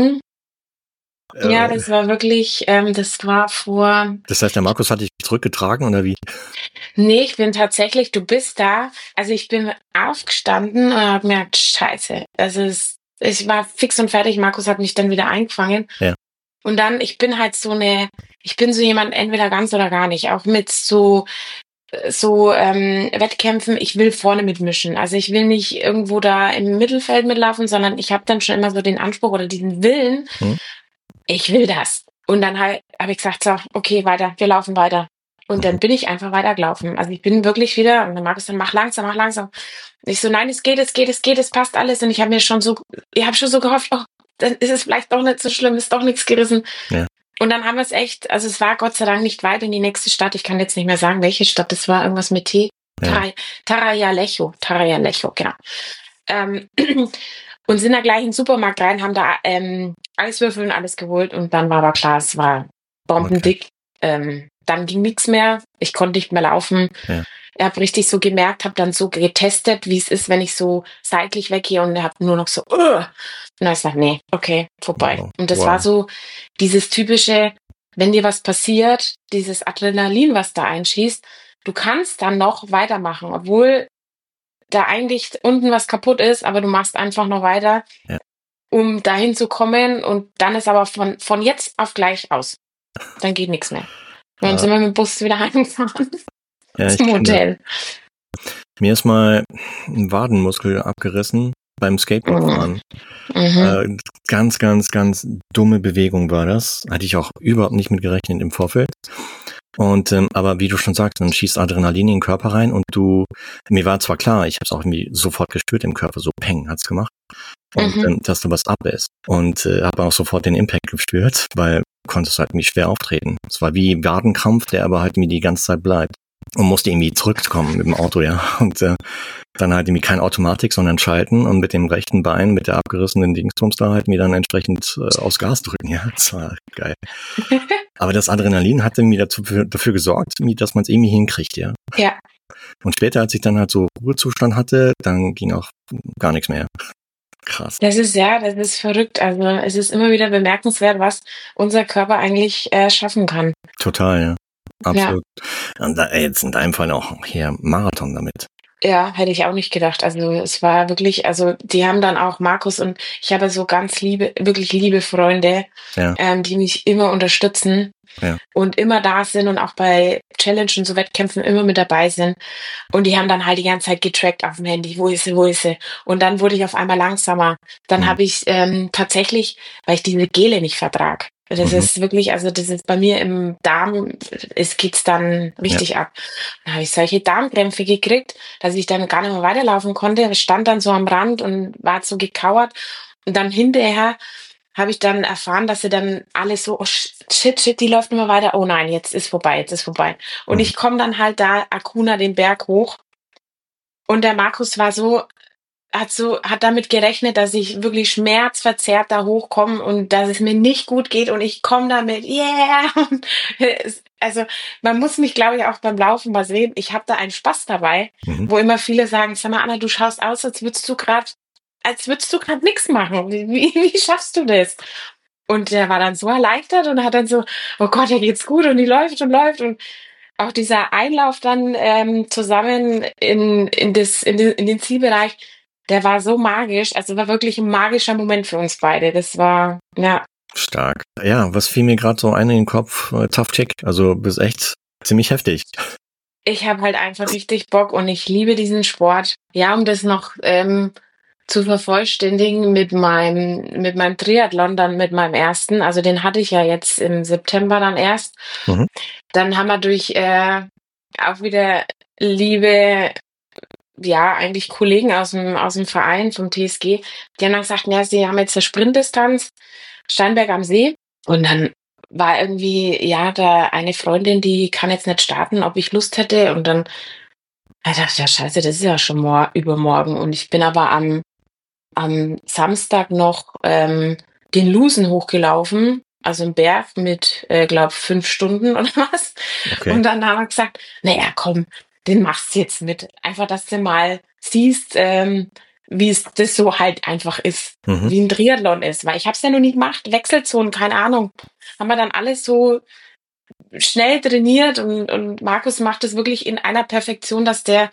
ja, das war wirklich, das war vor... Das heißt, der Markus hat dich zurückgetragen oder wie? Nee, du bist da, also ich bin aufgestanden und hab mir gedacht, scheiße, ich war fix und fertig, Markus hat mich dann wieder eingefangen. Ja. Und dann, ich bin so jemand, entweder ganz oder gar nicht, auch mit so Wettkämpfen, ich will vorne mitmischen. Also ich will nicht irgendwo da im Mittelfeld mitlaufen, sondern ich habe dann schon immer so den Anspruch oder diesen Willen, ich will das. Und dann habe ich gesagt, so, okay, weiter, wir laufen weiter. Und dann bin ich einfach weitergelaufen. Also ich bin wirklich wieder, und dann Markus dann, mach langsam. Und ich so, nein, es geht, es passt alles. Und ich habe schon so gehofft, oh, dann ist es vielleicht doch nicht so schlimm, ist doch nichts gerissen. Ja. Und dann haben wir es echt, also es war Gott sei Dank nicht weit in die nächste Stadt. Ich kann jetzt nicht mehr sagen, welche Stadt das war, irgendwas mit T. Ja. Tarajalejo, genau. Und sind da gleich in den Supermarkt rein, haben da Eiswürfel und alles geholt und dann war aber klar, es war bombendick. Okay. Dann ging nichts mehr, ich konnte nicht mehr laufen. Ja. Ich habe richtig so gemerkt, habe dann so getestet, wie es ist, wenn ich so seitlich weggehe und habe nur noch so, und dann habe ich gesagt, nee, okay, vorbei. Wow. Und das war so dieses typische, wenn dir was passiert, dieses Adrenalin, was da einschießt, du kannst dann noch weitermachen, obwohl da eigentlich unten was kaputt ist, aber du machst einfach noch weiter, um dahin zu kommen und dann ist aber von jetzt auf gleich aus. Dann geht nichts mehr. Und dann sind wir mit dem Bus wieder heimgefahren zum Hotel. Mir ist mal ein Wadenmuskel abgerissen beim Skateboardfahren. Ganz, ganz, ganz dumme Bewegung war das. Hatte ich auch überhaupt nicht mit gerechnet im Vorfeld. Und aber wie du schon sagst, dann schießt Adrenalin in den Körper rein und mir war zwar klar, ich habe es auch irgendwie sofort gespürt im Körper, so Peng hat's gemacht. Und dass da was ab ist. Und habe auch sofort den Impact gespürt, weil du konntest halt irgendwie schwer auftreten. Es war wie Wadenkrampf, der aber halt mir die ganze Zeit bleibt. Und musste irgendwie zurückkommen mit dem Auto, ja. Und dann halt irgendwie keine Automatik, sondern schalten und mit dem rechten Bein, mit der abgerissenen Dingsbums da halt mir dann entsprechend aufs Gas drücken, ja. Das war geil. Aber das Adrenalin hat irgendwie dafür gesorgt, dass man es irgendwie hinkriegt, ja. Ja. Und später, als ich dann halt so Ruhezustand hatte, dann ging auch gar nichts mehr. Krass. Das ist verrückt. Also es ist immer wieder bemerkenswert, was unser Körper eigentlich schaffen kann. Total, ja. Absolut. Ja. Und jetzt in deinem Fall auch hier Marathon damit. Ja, hätte ich auch nicht gedacht. Also es war wirklich, also die haben dann auch Markus und ich habe so ganz wirklich liebe Freunde, die mich immer unterstützen und immer da sind und auch bei Challenges und so Wettkämpfen immer mit dabei sind. Und die haben dann halt die ganze Zeit getrackt auf dem Handy, wo ist sie? Und dann wurde ich auf einmal langsamer. Dann habe ich tatsächlich, weil ich diese Gele nicht vertrag. Das ist wirklich, also das ist bei mir im Darm, geht's dann richtig ab. Dann habe ich solche Darmkrämpfe gekriegt, dass ich dann gar nicht mehr weiterlaufen konnte. Ich stand dann so am Rand und war so gekauert. Und dann hinterher habe ich dann erfahren, dass sie dann alle so, oh shit, die läuft nicht mehr weiter. Oh nein, jetzt ist vorbei. Und ich komme dann halt da Akuna den Berg hoch. Und der Markus war hat damit gerechnet, dass ich wirklich schmerzverzerrt da hochkomme und dass es mir nicht gut geht und ich komme damit, yeah! Also man muss mich, glaube ich, auch beim Laufen mal sehen. Ich habe da einen Spaß dabei, wo immer viele sagen, sag mal, Anna, du schaust aus, als würdest du gerade nichts machen. Wie schaffst du das? Und der war dann so erleichtert und hat dann so, oh Gott, der geht's gut und die läuft und auch dieser Einlauf dann zusammen in den Zielbereich, der war so magisch, also war wirklich ein magischer Moment für uns beide. Das war, ja. Stark. Ja, was fiel mir gerade so ein in den Kopf? Tough Chick. Also bist echt ziemlich heftig. Ich habe halt einfach richtig Bock und ich liebe diesen Sport. Ja, um das noch zu vervollständigen mit meinem Triathlon, dann mit meinem ersten. Also den hatte ich ja jetzt im September dann erst. Dann haben wir durch auch wieder liebe, ja, eigentlich Kollegen aus dem Verein vom TSG, die haben dann gesagt, ja, sie haben jetzt eine Sprintdistanz, Steinberg am See. Und dann war irgendwie, ja, da eine Freundin, die kann jetzt nicht starten, ob ich Lust hätte. Und dann dachte ich, ja, scheiße, das ist ja schon übermorgen. Und ich bin aber am Samstag noch den Lusen hochgelaufen, also einen Berg mit, glaube 5 Stunden oder was. Okay. Und dann haben wir gesagt, naja, komm, den machst du jetzt mit. Einfach, dass du mal siehst, wie es das so halt einfach ist, wie ein Triathlon ist. Weil ich habe es ja noch nie gemacht, Wechselzonen, keine Ahnung. Haben wir dann alles so schnell trainiert und Markus macht es wirklich in einer Perfektion, dass der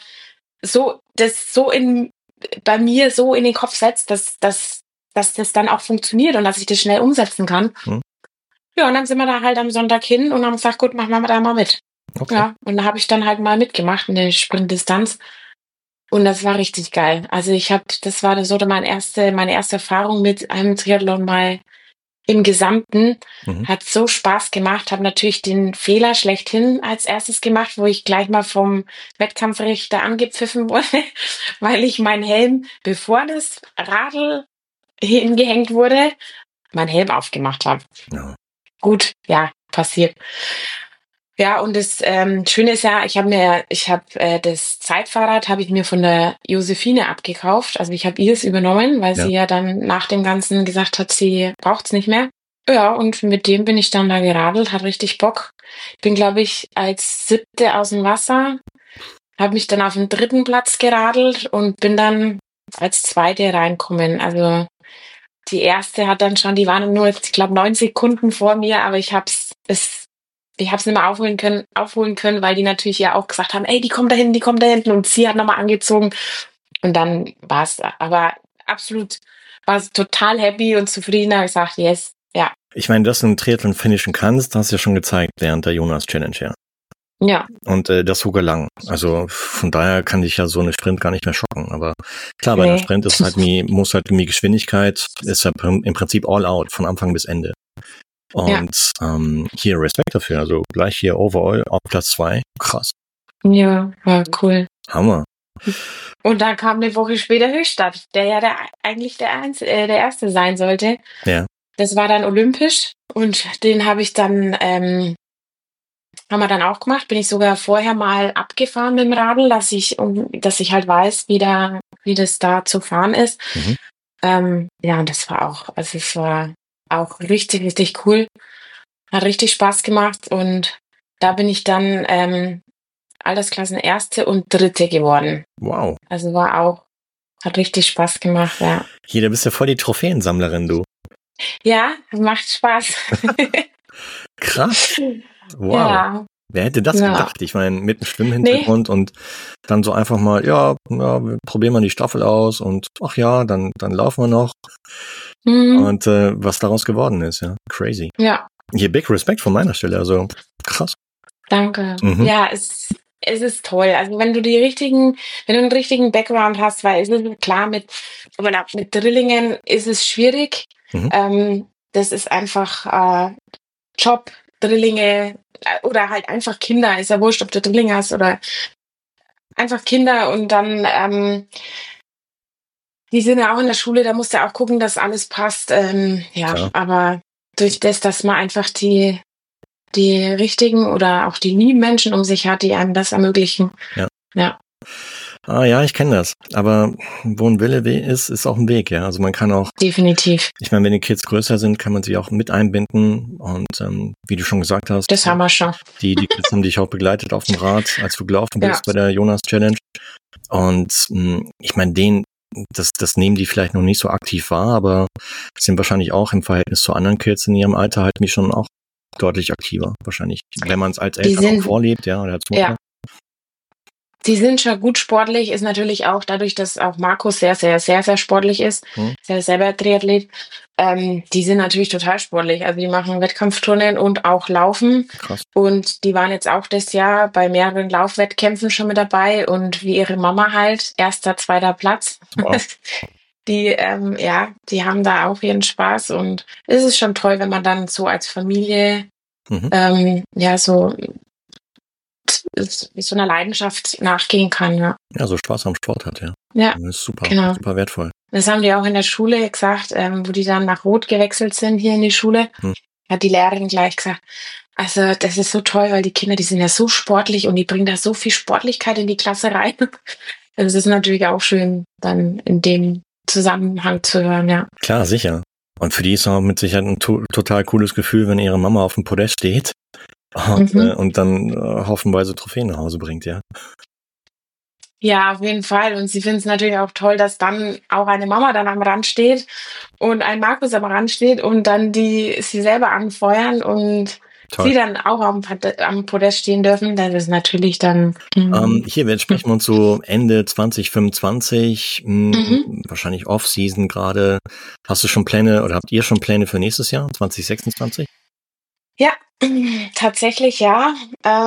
bei mir so in den Kopf setzt, dass das dann auch funktioniert und dass ich das schnell umsetzen kann. Ja, und dann sind wir da halt am Sonntag hin und haben gesagt, gut, machen wir da mal mit. Okay. Ja, und da habe ich dann halt mal mitgemacht in der Sprintdistanz. Und das war richtig geil. Also das war so meine erste Erfahrung mit einem Triathlon mal im Gesamten. Hat so Spaß gemacht, habe natürlich den Fehler schlechthin als erstes gemacht, wo ich gleich mal vom Wettkampfrichter angepfiffen wurde, weil ich meinen Helm, bevor das Radl hingehängt wurde, meinen Helm aufgemacht habe. Ja. Gut, ja, passiert. Ja, und das Schöne ist ja, ich habe das Zeitfahrrad habe ich mir von der Josephine abgekauft. Also ich habe ihr es übernommen, weil sie ja dann nach dem Ganzen gesagt hat, sie braucht's nicht mehr. Ja, und mit dem bin ich dann da geradelt, hat richtig Bock. Bin, glaube ich, als 7. aus dem Wasser, habe mich dann auf den 3. Platz geradelt und bin dann als 2. reinkommen. Also die erste hat dann schon, die waren nur, ich glaube, 9 Sekunden vor mir, aber ich hab's nicht mehr aufholen können, weil die natürlich ja auch gesagt haben, ey, die kommt da hinten und sie hat nochmal angezogen. Und dann war's, aber absolut, war total happy und zufrieden, habe ich gesagt, yes, ja. Ich meine, dass du einen Triathlon finishen kannst, hast du ja schon gezeigt während der Jonas Challenge, ja. Ja. Und das sogar lang. Also von daher kann dich ja so eine Sprint gar nicht mehr schocken. Aber klar, bei einer Sprint ist halt muss halt die Geschwindigkeit, ist ja im Prinzip all out, von Anfang bis Ende. Und hier Respekt dafür. Also gleich hier overall auf Platz 2. Krass. Ja, war cool. Hammer. Und dann kam eine Woche später Höchstadt, der ja eigentlich der Erste sein sollte. Ja. Das war dann olympisch und den habe ich dann, haben wir dann auch gemacht. Bin ich sogar vorher mal abgefahren mit dem Radl, dass ich halt weiß, wie das da zu fahren ist. Ja, und das war auch, also es war auch richtig, richtig cool. Hat richtig Spaß gemacht und da bin ich dann Altersklassen Erste und Dritte geworden. Wow. Also hat richtig Spaß gemacht, ja. Hier, da bist ja voll die Trophäensammlerin, du. Ja, macht Spaß. Krass. Wow. Ja. Wer hätte das gedacht? Ich meine, mit einem Schwimmhintergrund und dann so einfach mal, wir probieren mal die Staffel aus und ach ja, dann laufen wir noch. Und was daraus geworden ist, ja. Crazy. Ja. Hier, big Respect von meiner Stelle, also krass. Danke. Ja, es ist toll. Also wenn du einen richtigen Background hast, weil es ist klar, mit Drillingen ist es schwierig. Das ist einfach Job, Drillinge oder halt einfach Kinder. Ist ja wurscht, ob du Drillinge hast oder einfach Kinder und dann die sind ja auch in der Schule, da musst du auch gucken, dass alles passt. Aber durch das, dass man einfach die richtigen oder auch die lieben Menschen um sich hat, die einem das ermöglichen. Ja. Ah ja, ich kenne das. Aber wo ein Wille ist auch ein Weg, ja. Also man kann auch. Definitiv. Ich meine, wenn die Kids größer sind, kann man sie auch mit einbinden. Und wie du schon gesagt hast. Das haben wir schon. Die Kids haben dich auch begleitet auf dem Rad, als du gelaufen bist bei der Jonas Challenge. Und ich meine, das nehmen die vielleicht noch nicht so aktiv wahr, aber sind wahrscheinlich auch im Verhältnis zu anderen Kids in ihrem Alter halt mich schon auch deutlich aktiver, wahrscheinlich. Wenn man es als Eltern auch vorlebt, ja, oder als Mutter. Ja. Die sind schon gut sportlich, ist natürlich auch dadurch, dass auch Markus sehr, sehr, sehr, sehr sportlich ist, ist ja selber Triathlet, die sind natürlich total sportlich. Also die machen Wettkampfturnen und auch Laufen. Krass. Und die waren jetzt auch das Jahr bei mehreren Laufwettkämpfen schon mit dabei und wie ihre Mama halt, 1., 2. Platz. Wow. Die haben da auch ihren Spaß und es ist schon toll, wenn man dann so als Familie so einer Leidenschaft nachgehen kann, ja. Ja, so Spaß am Sport hat, ja. Ja, das ist super, genau. Super wertvoll. Das haben die auch in der Schule gesagt, wo die dann nach Rot gewechselt sind hier in die Schule, hat die Lehrerin gleich gesagt, also das ist so toll, weil die Kinder, die sind ja so sportlich und die bringen da so viel Sportlichkeit in die Klasse rein. Also es ist natürlich auch schön, dann in dem Zusammenhang zu hören, ja. Klar, sicher. Und für die ist auch mit Sicherheit ein total cooles Gefühl, wenn ihre Mama auf dem Podest steht und dann haufenweise Trophäen nach Hause bringt, ja. Ja, auf jeden Fall. Und sie finden es natürlich auch toll, dass dann auch eine Mama dann am Rand steht und ein Markus am Rand steht und dann sie selber anfeuern und toll. Sie dann auch am Podest stehen dürfen. Das ist natürlich dann... Hier, jetzt sprechen wir uns so Ende 2025, wahrscheinlich Off-Season gerade. Hast du schon Pläne oder habt ihr schon Pläne für nächstes Jahr, 2026? Ja, tatsächlich ja.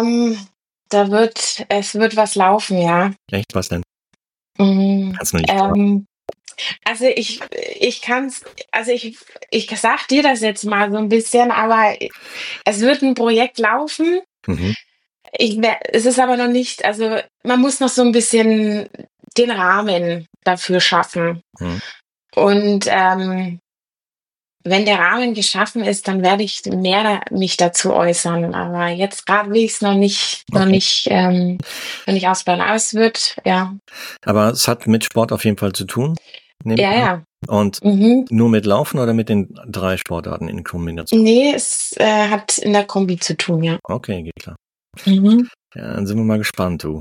Es wird was laufen, ja. Echt? Was denn? Kannst du nicht also ich kann's, also ich sag dir das jetzt mal so ein bisschen, aber es wird ein Projekt laufen. Es ist aber noch nicht, also man muss noch so ein bisschen den Rahmen dafür schaffen. Und wenn der Rahmen geschaffen ist, dann werde ich mehr mich dazu äußern. Aber jetzt gerade will ich es noch nicht ausplanen. Aber es wird, ja. Aber es hat mit Sport auf jeden Fall zu tun. Ja. Und nur mit Laufen oder mit den 3 Sportarten in Kombination? Nee, es hat in der Kombi zu tun, ja. Okay, geht klar. Ja, dann sind wir mal gespannt, du.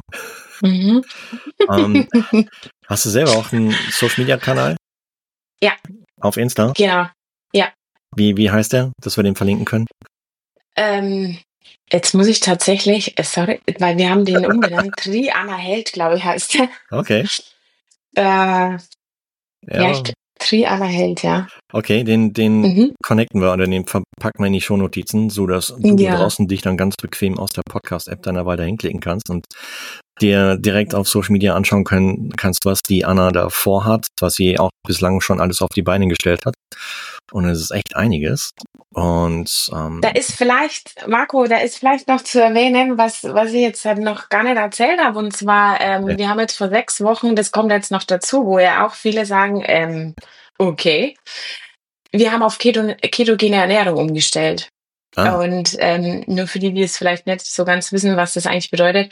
Hast du selber auch einen Social-Media-Kanal? Ja. Auf Insta? Genau, ja. Wie heißt der, dass wir den verlinken können? Jetzt muss ich tatsächlich, sorry, weil wir haben den umbenannt. Triana Held, glaube ich, heißt der. Okay. Tree aller Held, ja. Okay, den connecten wir oder den verpacken wir in die Shownotizen, so dass du draußen dich dann ganz bequem aus der Podcast-App deiner Wahl dahin klicken kannst und dir direkt auf Social Media anschauen kannst, was die Anna da vorhat, was sie auch bislang schon alles auf die Beine gestellt hat. Und es ist echt einiges. Und da ist vielleicht noch zu erwähnen, was ich jetzt halt noch gar nicht erzählt habe. Und zwar, wir haben jetzt vor 6 Wochen, das kommt jetzt noch dazu, wo ja auch viele sagen, okay, wir haben auf ketogene Ernährung umgestellt. Und nur für die, die es vielleicht nicht so ganz wissen, was das eigentlich bedeutet,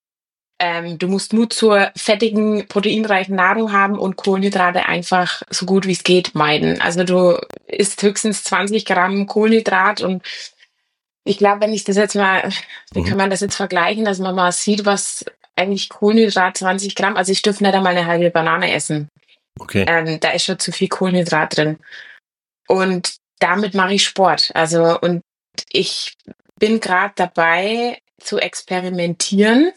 du musst Mut zur fettigen, proteinreichen Nahrung haben und Kohlenhydrate einfach so gut wie es geht meiden. Also du isst höchstens 20 Gramm Kohlenhydrat und ich glaube, wenn ich das jetzt mal, wie kann man das jetzt vergleichen, dass man mal sieht, was eigentlich Kohlenhydrat 20 Gramm, also ich dürfte nicht einmal eine halbe Banane essen. Okay. Da ist schon zu viel Kohlenhydrat drin. Und damit mache ich Sport. Also, und ich bin gerade dabei zu experimentieren,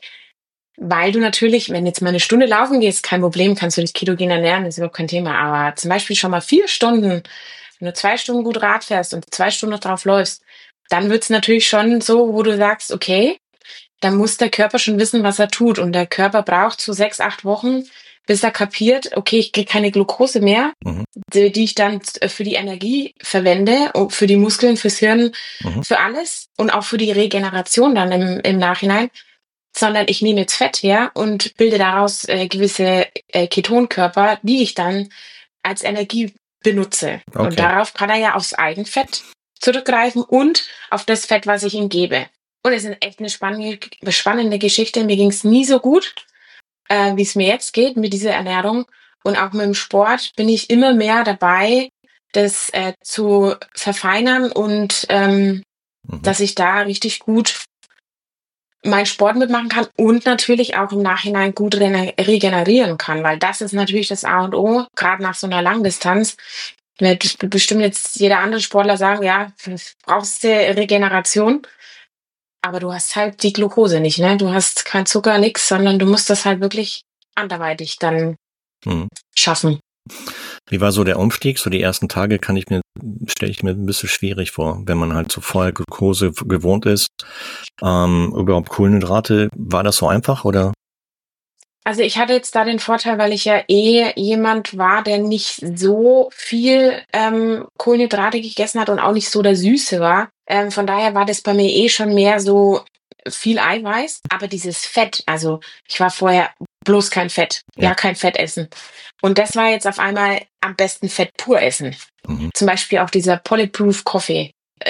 weil du natürlich, wenn jetzt mal eine Stunde laufen gehst, kein Problem, kannst du dich ketogen ernähren, das ist überhaupt kein Thema. Aber zum Beispiel schon mal 4 Stunden, wenn du 2 Stunden gut Rad fährst und 2 Stunden noch drauf läufst, dann wird's natürlich schon so, wo du sagst, okay, dann muss der Körper schon wissen, was er tut. Und der Körper braucht so 6, 8 Wochen, bis er kapiert, okay, ich kriege keine Glucose mehr, die ich dann für die Energie verwende, für die Muskeln, fürs Hirn, für alles und auch für die Regeneration dann im Nachhinein. Sondern ich nehme jetzt Fett her und bilde daraus gewisse Ketonkörper, die ich dann als Energie benutze. Okay. Und darauf kann er ja aufs Eigenfett zurückgreifen und auf das Fett, was ich ihm gebe. Und es ist echt eine spannende Geschichte. Mir ging es nie so gut, wie es mir jetzt geht mit dieser Ernährung. Und auch mit dem Sport bin ich immer mehr dabei, das zu verfeinern und dass ich da richtig gut meinen Sport mitmachen kann und natürlich auch im Nachhinein gut regenerieren kann, weil das ist natürlich das A und O, gerade nach so einer Langdistanz. Wird bestimmt jetzt jeder andere Sportler sagen, ja, brauchst du Regeneration, aber du hast halt die Glucose nicht, ne? Du hast kein Zucker, nix, sondern du musst das halt wirklich anderweitig dann schaffen. Wie war so der Umstieg? So die ersten Tage stelle ich mir ein bisschen schwierig vor, wenn man halt so vorher Glucose gewohnt ist. Überhaupt Kohlenhydrate, war das so einfach oder? Also ich hatte jetzt da den Vorteil, weil ich ja jemand war, der nicht so viel Kohlenhydrate gegessen hat und auch nicht so der Süße war. Von daher war das bei mir schon mehr so viel Eiweiß. Aber dieses Fett, also ich war vorher bloß kein Fett, kein Fett essen. Und das war jetzt auf einmal am besten Fett pur essen. Zum Beispiel auch dieser Polyproof Coffee.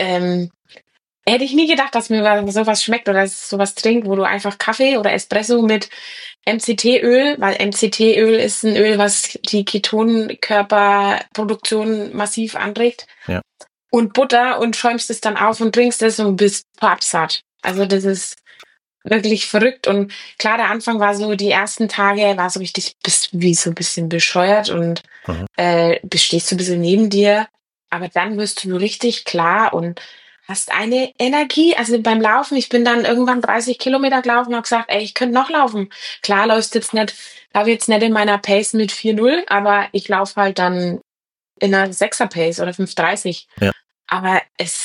Hätte ich nie gedacht, dass mir sowas schmeckt oder dass ich sowas trinke, wo du einfach Kaffee oder Espresso mit MCT-Öl, weil MCT-Öl ist ein Öl, was die Ketonkörperproduktion massiv anregt. Ja. Und Butter und schäumst es dann auf und trinkst es und bist pappsatt. Also das ist wirklich verrückt. Und klar, der Anfang war so, die ersten Tage war so richtig, bist wie so ein bisschen bescheuert und stehst so ein bisschen neben dir. Aber dann wirst du richtig klar und hast eine Energie. Also beim Laufen, ich bin dann irgendwann 30 Kilometer gelaufen und habe gesagt, ey, ich könnte noch laufen. Klar, laufe jetzt nicht in meiner Pace mit 4,0, aber ich laufe halt dann in einer 6er Pace oder 5,30. Ja. Aber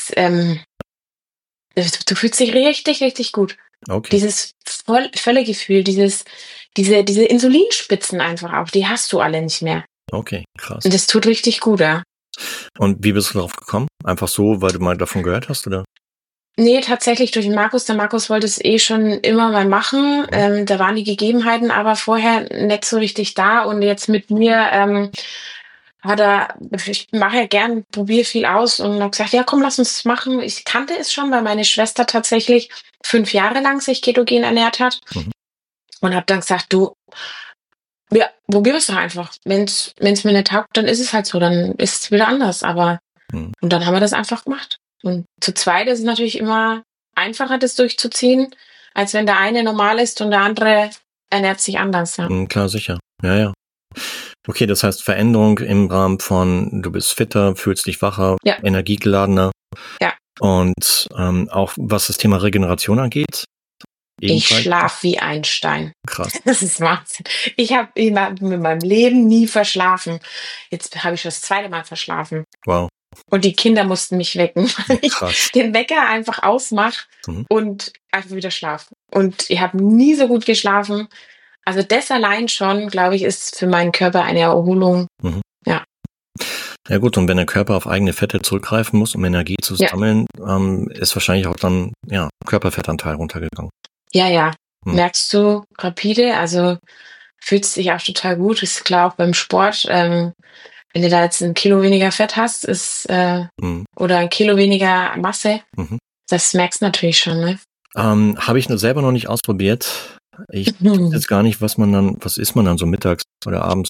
du fühlst dich richtig, richtig gut. Okay. Dieses Völlegefühl, diese Insulinspitzen einfach auch, die hast du alle nicht mehr. Okay, krass. Und das tut richtig gut, ja. Und wie bist du darauf gekommen? Einfach so, weil du mal davon gehört hast, oder? Nee, tatsächlich durch den Markus. Der Markus wollte es schon immer mal machen. Da waren die Gegebenheiten aber vorher nicht so richtig da. Und jetzt mit mir ich mache ja gern, probiere viel aus und habe gesagt, ja komm, lass uns das machen. Ich kannte es schon, weil meine Schwester tatsächlich 5 Jahre lang sich ketogen ernährt hat. Und habe dann gesagt, du, ja, probier es doch einfach. Wenn's mir nicht taugt, dann ist es halt so, dann ist es wieder anders. Aber und dann haben wir das einfach gemacht. Und zu zweit ist es natürlich immer einfacher, das durchzuziehen, als wenn der eine normal ist und der andere ernährt sich anders. Ja. Klar, sicher. Ja. Okay, das heißt Veränderung im Rahmen von du bist fitter, fühlst dich wacher, energiegeladener. Ja. Und auch was das Thema Regeneration angeht, Ich schlafe wie ein Stein. Krass. Das ist Wahnsinn. Ich habe in meinem Leben nie verschlafen. Jetzt habe ich das zweite Mal verschlafen. Wow. Und die Kinder mussten mich wecken, weil ich den Wecker einfach ausmache und einfach wieder schlafe. Und ich habe nie so gut geschlafen. Also das allein schon, glaube ich, ist für meinen Körper eine Erholung. Ja. Ja gut, und wenn der Körper auf eigene Fette zurückgreifen muss, um Energie zu sammeln, ist wahrscheinlich auch dann Körperfettanteil runtergegangen. Ja. Merkst du rapide, also fühlst dich auch total gut. Ist klar auch beim Sport, wenn du da jetzt 1 Kilo weniger Fett hast, oder 1 Kilo weniger Masse, das merkst du natürlich schon, ne? Habe ich selber noch nicht ausprobiert. Ich weiß jetzt gar nicht, was isst man dann so mittags oder abends?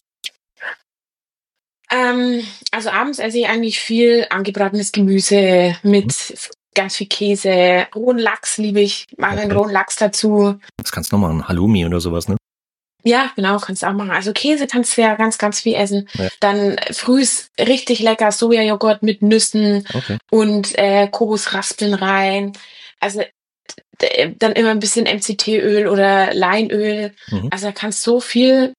Also abends esse ich eigentlich viel angebratenes Gemüse mit ganz viel Käse, rohen Lachs liebe ich, mache einen rohen Lachs dazu. Das kannst du noch machen, Halloumi oder sowas, ne? Ja, genau, kannst du auch machen. Also Käse kannst du ja ganz, ganz viel essen. Ja. Dann frühs richtig lecker Sojajoghurt mit Nüssen und Kokosraspeln rein. Also dann immer ein bisschen MCT-Öl oder Leinöl. Also da kannst so viel,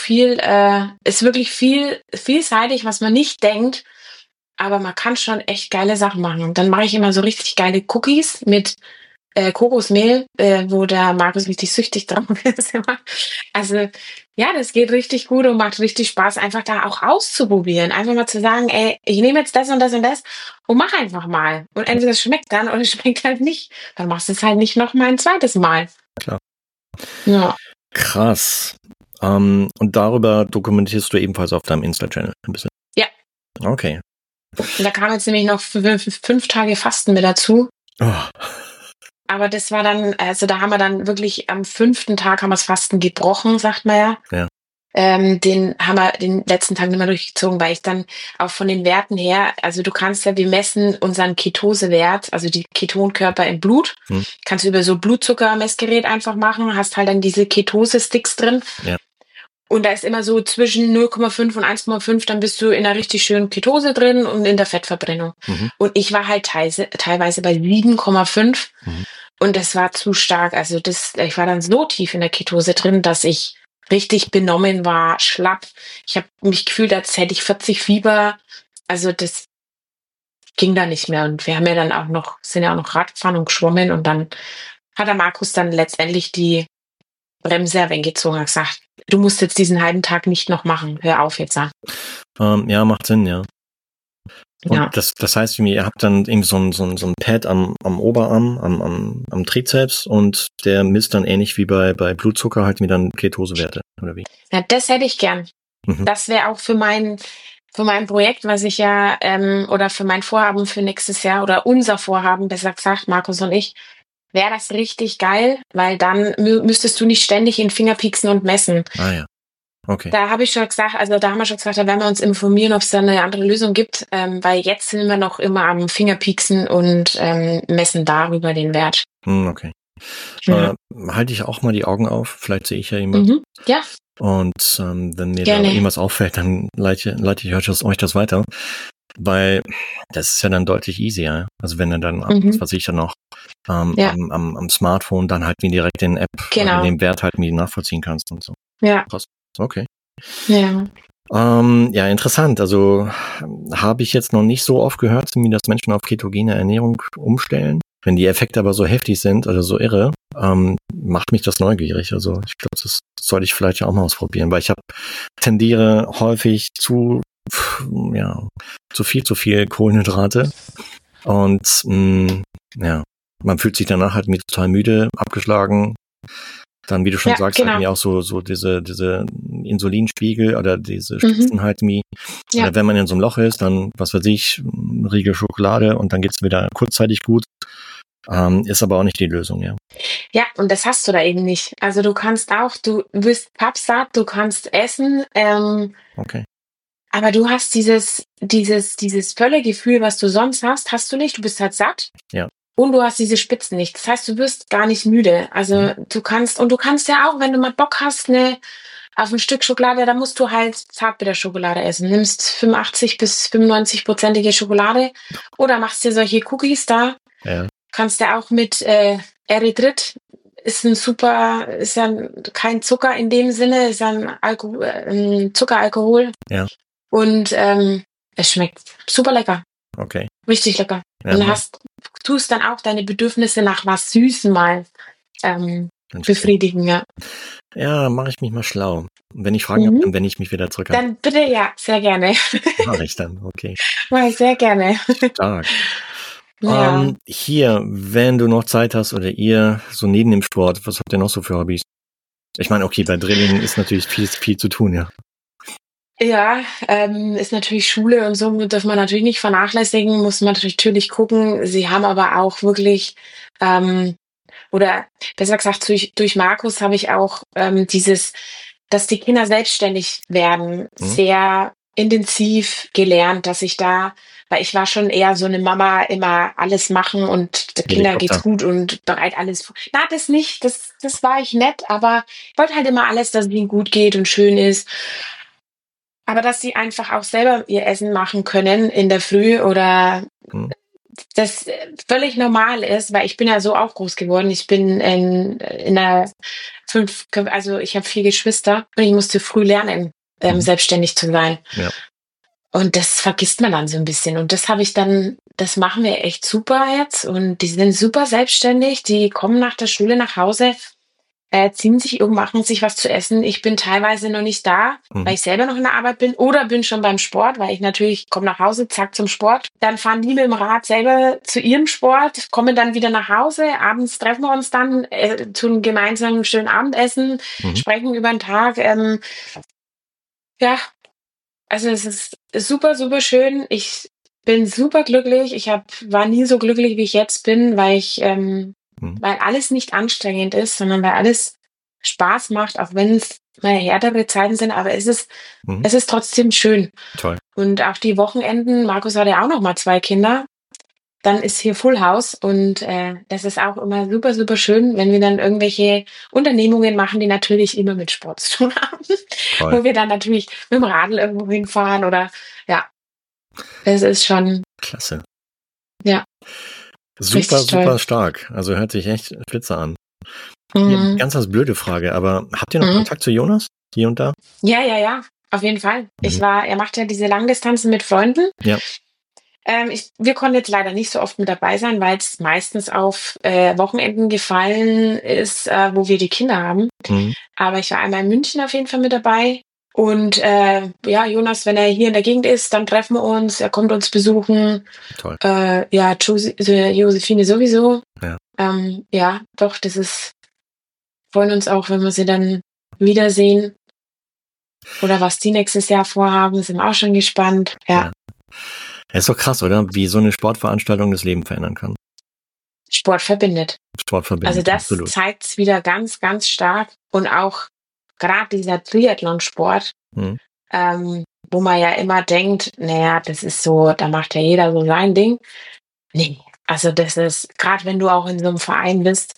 ist wirklich vielseitig, was man nicht denkt. Aber man kann schon echt geile Sachen machen. Und dann mache ich immer so richtig geile Cookies mit Kokosmehl, wo der Markus richtig süchtig drauf ist. Also ja, das geht richtig gut und macht richtig Spaß, einfach da auch auszuprobieren. Einfach mal zu sagen, ey, ich nehme jetzt das und das und das und mach einfach mal. Und entweder es schmeckt dann oder es schmeckt halt nicht. Dann machst du es halt nicht noch mal ein zweites Mal. Klar. Ja. Krass. Und darüber dokumentierst du ebenfalls auf deinem Insta-Channel ein bisschen? Ja. Okay. Und da kam jetzt nämlich noch 5 Tage Fasten mit dazu. Oh. Aber das war dann, also da haben wir dann wirklich am 5. Tag haben wir das Fasten gebrochen, sagt man ja. Ja. Den haben wir den letzten Tag nicht mehr durchgezogen, weil ich dann auch von den Werten her, also wir messen unseren Ketosewert, also die Ketonkörper im Blut. Kannst du über so Blutzuckermessgerät einfach machen, hast halt dann diese Ketose-Sticks drin. Ja. Und da ist immer so zwischen 0,5 und 1,5, dann bist du in einer richtig schönen Ketose drin und in der Fettverbrennung. Und ich war halt teilweise bei 7,5 und das war zu stark. Also ich war dann so tief in der Ketose drin, dass ich richtig benommen war, schlapp. Ich habe mich gefühlt, als hätte ich 40 Fieber. Also das ging da nicht mehr. Und wir haben ja dann sind ja auch noch Radgefahren und geschwommen und dann hat der Markus dann letztendlich die Bremse weggezogen und gesagt, du musst jetzt diesen halben Tag nicht noch machen. Hör auf jetzt an. Ja, macht Sinn, ja. Und das heißt, ihr habt dann irgendwie so ein Pad am Oberarm, am Trizeps und der misst dann ähnlich wie bei Blutzucker halt wieder Ketosewerte, oder wie? Ja, das hätte ich gern. Das wäre auch für mein Projekt, was ich ja, oder für mein Vorhaben für nächstes Jahr oder unser Vorhaben, besser gesagt, Markus und ich, wäre das richtig geil, weil dann müsstest du nicht ständig in den Finger pieksen und messen. Ah ja, okay. Da haben wir schon gesagt, da werden wir uns informieren, ob es da eine andere Lösung gibt, weil jetzt sind wir noch immer am Fingerpieksen und messen darüber den Wert. Okay. Ja. Halte ich auch mal die Augen auf, vielleicht sehe ich ja jemand. Ja. Und wenn mir da irgendwas auffällt, dann leite ich euch das weiter. Weil das ist ja dann deutlich easier. Also wenn er dann, was ich dann noch am Smartphone dann halt wie direkt den App, den Wert halt mir nachvollziehen kannst und so. Ja. Krass. Okay. Ja. Ja, interessant. Also habe ich jetzt noch nicht so oft gehört, wie das Menschen auf ketogene Ernährung umstellen. Wenn die Effekte aber so heftig sind, also so irre, macht mich das neugierig. Also ich glaube, das sollte ich vielleicht auch mal ausprobieren, weil ich tendiere häufig zu viel Kohlenhydrate und man fühlt sich danach halt total müde, abgeschlagen. Dann, wie du schon sagst, halt mir auch so diese Insulinspiegel oder diese Spitzen halt mir. Oder wenn man in so einem Loch ist, dann, was weiß ich, Riegel Schokolade und dann geht's wieder kurzzeitig gut. Ist aber auch nicht die Lösung, ja. Ja, und das hast du da eben nicht. Also du wirst pappsatt, du kannst essen, okay. Aber du hast dieses Völlegefühl, was du sonst hast du nicht. Du bist halt satt. Ja. Und du hast diese Spitzen nicht. Das heißt, du wirst gar nicht müde. Also du kannst ja auch, wenn du mal Bock hast, auf ein Stück Schokolade, da musst du halt Zartbitterschokolade essen. Nimmst 85 bis 95%ige Schokolade oder machst dir solche Cookies da. Ja. Kannst du auch mit Erythrit ist ist ja kein Zucker in dem Sinne, ist ja ein Zuckeralkohol. Ja. Und es schmeckt super lecker. Okay. Richtig lecker. Ja, Und tust dann auch deine Bedürfnisse nach was Süßem mal befriedigen, ja. Ja, mache ich mich mal schlau. Und wenn ich Fragen habe, dann wende ich mich wieder zurück an. Dann bitte, ja, sehr gerne. Mache ich dann, okay. Mach ich sehr gerne. Stark. Ja. Hier, wenn du noch Zeit hast oder ihr so neben dem Sport, was habt ihr noch so für Hobbys? Ich meine, okay, bei Drilling ist natürlich viel zu tun, ja. Ja, ist natürlich Schule und so darf man natürlich nicht vernachlässigen, muss man natürlich gucken. Sie haben aber auch wirklich, oder besser gesagt, durch Markus habe ich auch dass die Kinder selbstständig werden, sehr intensiv gelernt, weil ich war schon eher so eine Mama, immer alles machen und der Kinder geht's gut und bereit alles. Na, das nicht, das war ich nett, aber ich wollte halt immer alles, dass es ihnen gut geht und schön ist. Aber dass sie einfach auch selber ihr Essen machen können in der Früh oder das völlig normal ist, weil ich bin ja so auch groß geworden. Ich bin also ich habe 4 Geschwister und ich musste früh lernen, selbstständig zu sein. Ja. Und das vergisst man dann so ein bisschen. Und das machen wir echt super jetzt. Und die sind super selbstständig. Die kommen nach der Schule nach Hause, ziehen sich um, machen sich was zu essen. Ich bin teilweise noch nicht da, weil ich selber noch in der Arbeit bin oder bin schon beim Sport, weil ich natürlich komme nach Hause, zack zum Sport. Dann fahren die mit dem Rad selber zu ihrem Sport, kommen dann wieder nach Hause. Abends treffen wir uns dann, tun gemeinsam einen schönen Abendessen, sprechen über den Tag. Ja, also es ist super, super schön. Ich bin super glücklich. War nie so glücklich, wie ich jetzt bin, weil alles nicht anstrengend ist, sondern weil alles Spaß macht, auch wenn es mal härtere Zeiten sind, aber es ist trotzdem schön. Toll. Und auch die Wochenenden, Markus hat ja auch noch mal 2 Kinder, dann ist hier Full House und das ist auch immer super, super schön, wenn wir dann irgendwelche Unternehmungen machen, die natürlich immer mit Sport zu tun haben. Toll. Wo wir dann natürlich mit dem Radl irgendwo hinfahren oder ja, das ist schon klasse. Ja. Super stark. Also hört sich echt spitze an. Hier, ganz blöde Frage, aber habt ihr noch Kontakt zu Jonas? Hier und da? Ja, auf jeden Fall. Er macht ja diese Langdistanzen mit Freunden. Ja. Wir konnten jetzt leider nicht so oft mit dabei sein, weil es meistens auf Wochenenden gefallen ist, wo wir die Kinder haben. Aber ich war einmal in München auf jeden Fall mit dabei. Und Jonas, wenn er hier in der Gegend ist, dann treffen wir uns, er kommt uns besuchen. Toll. Josephine sowieso. Ja. Doch, freuen uns auch, wenn wir sie dann wiedersehen. Oder was die nächstes Jahr vorhaben, sind wir auch schon gespannt. Ja. Ist doch krass, oder? Wie so eine Sportveranstaltung das Leben verändern kann. Sport verbindet. Also das zeigt es wieder ganz, ganz stark. Und auch gerade dieser Triathlon-Sport, wo man ja immer denkt, naja, das ist so, da macht ja jeder so sein Ding. Nee, also das ist, gerade wenn du auch in so einem Verein bist,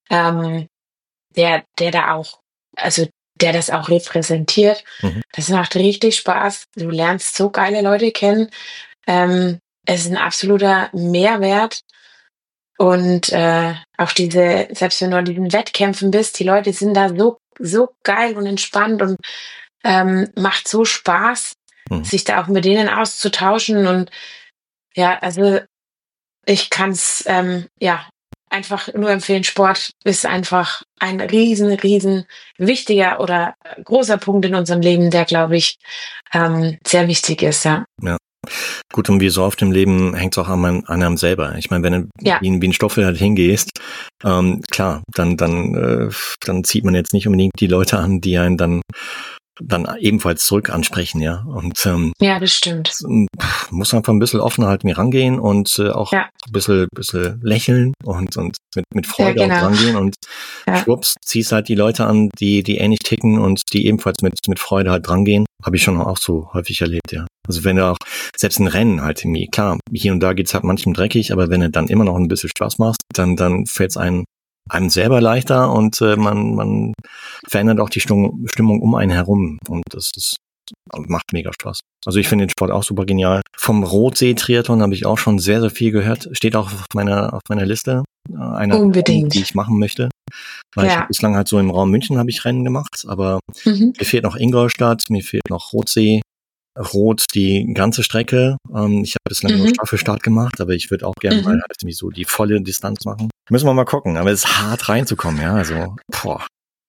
der das auch repräsentiert, das macht richtig Spaß. Du lernst so geile Leute kennen. Es ist ein absoluter Mehrwert. Und auch selbst wenn du an diesen Wettkämpfen bist, die Leute sind da so geil und entspannt und macht so Spaß, sich da auch mit denen auszutauschen. Und ja, also ich kann es einfach nur empfehlen. Sport ist einfach ein riesen wichtiger oder großer Punkt in unserem Leben, der, glaube ich, sehr wichtig ist. Ja. Gut, und wie so oft im Leben hängt es auch an einem selber. Ich meine, wenn du wie ein Stoffel halt hingehst, klar, dann zieht man jetzt nicht unbedingt die Leute an, die einen dann ebenfalls zurück ansprechen, ja. Und ja, das stimmt. Muss einfach ein bisschen offener halt mir rangehen und auch ein bisschen lächeln und mit Freude auch rangehen und schwupps, ziehst halt die Leute an, die ähnlich ticken und die ebenfalls mit Freude halt rangehen. Habe ich schon auch so häufig erlebt, ja. Also wenn du auch selbst ein Rennen halt irgendwie, klar, hier und da geht's halt manchem dreckig, aber wenn du dann immer noch ein bisschen Spaß machst, dann fällt's einem selber leichter und man verändert auch die Stimmung um einen herum und das macht mega Spaß. Also ich finde den Sport auch super genial. Vom Rotsee-Triathlon habe ich auch schon sehr, sehr viel gehört. Steht auch auf meiner Liste. Unbedingt. Die ich machen möchte. Weil ich habe Ja. bislang halt so im Raum München habe ich Rennen gemacht, aber Mhm. mir fehlt noch Ingolstadt, mir fehlt noch Rothsee, Rot die ganze Strecke. Ich habe bislang nur Mhm. Staffelstart gemacht, aber ich würde auch gerne mal Mhm. halt irgendwie so die volle Distanz machen. Müssen wir mal gucken, aber es ist hart reinzukommen, ja, also, boah.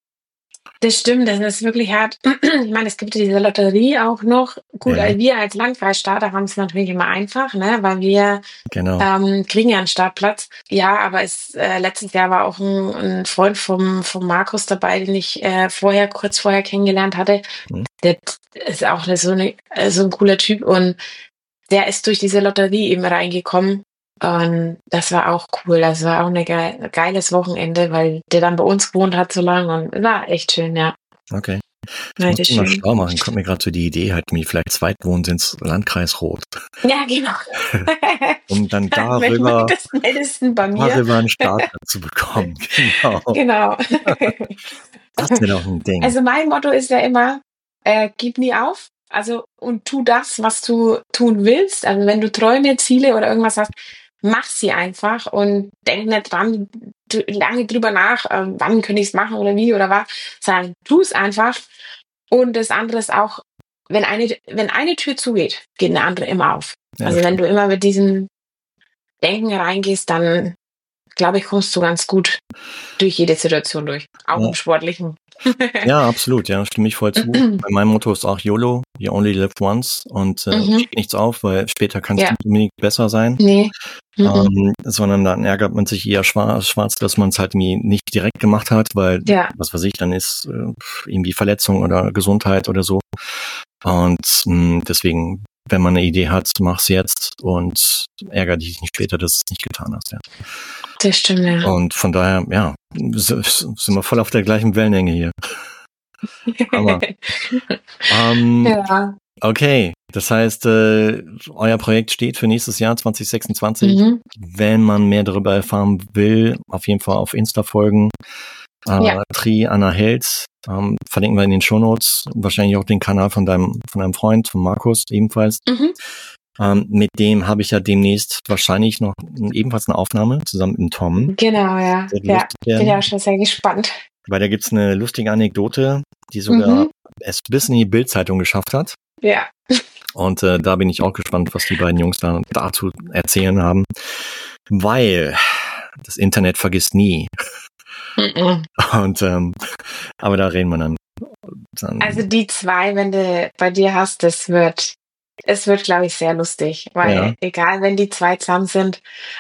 Das stimmt, das ist wirklich hart. Ich meine, es gibt diese Lotterie auch noch. Gut, Ja, wir als Landkreisstarter haben es natürlich immer einfach, ne, weil wir genau. kriegen ja einen Startplatz. Ja, aber letztes Jahr war auch ein Freund vom Markus dabei, den ich kurz vorher kennengelernt hatte. Mhm. Der ist auch so ein cooler Typ und der ist durch diese Lotterie eben reingekommen. Und das war auch cool. Das war auch ein geiles Wochenende, weil der dann bei uns gewohnt hat so lange und war echt schön, ja. Okay. Ich Ja, muss das mich mal schön. schlau machen. Kommt mir gerade so die Idee, halt mir vielleicht Zweitwohnsitz Landkreis Rot. Ja, genau. Um dann Wenn du darüber möchtest, meldest du bei mir. einen Startplatz zu bekommen. Genau. Genau. Das wäre doch ein Ding. Also mein Motto ist ja immer, gib nie auf. Also und tu das, was du tun willst. Also wenn du Träume, Ziele oder irgendwas hast, mach sie einfach und denk nicht dran, lange drüber nach, wann könnte ich es machen oder wie oder was. Sondern tu es einfach. Und das andere ist auch, wenn eine Tür zugeht, geht eine andere immer auf. Ja, Also das wenn du immer mit diesem Denken reingehst, dann glaube ich, kommst du ganz gut durch jede Situation durch. Auch Ja. im Sportlichen. Ja, absolut, ja, stimme ich voll zu. Bei meinem Motto ist auch YOLO, you only live once und schieb nichts auf, weil später kann es Ja. nicht unbedingt besser sein. Nee. Sondern dann ärgert man sich eher schwarz, dass man es halt nicht direkt gemacht hat, weil, Ja. was weiß ich, dann ist irgendwie Verletzung oder Gesundheit oder so. Und deswegen, wenn man eine Idee hat, mach's jetzt und ärgere dich nicht später, dass du es nicht getan hast. Ja. Das stimmt, ja. Und von daher, ja, sind wir voll auf der gleichen Wellenlänge hier. Hammer. Ja. Okay, das heißt, euer Projekt steht für nächstes Jahr 2026. Wenn man mehr darüber erfahren will, auf jeden Fall auf Insta folgen. Ja. Tri Anna Held, verlinken wir in den Shownotes. Wahrscheinlich auch den Kanal von deinem Freund, von Markus ebenfalls. Mit dem habe ich ja demnächst wahrscheinlich noch ebenfalls eine Aufnahme zusammen mit Tom. Genau, ja. Ja, bin ja auch schon sehr gespannt. Weil da gibt's eine lustige Anekdote, die sogar es bis in die Bild-Zeitung geschafft hat. Ja. Und da bin ich auch gespannt, was die beiden Jungs da dazu erzählen haben. Weil das Internet vergisst nie. Und aber da reden wir dann. Also die zwei, wenn du bei dir hast, es wird, glaube ich, sehr lustig. Weil egal, wenn die zwei zusammen sind,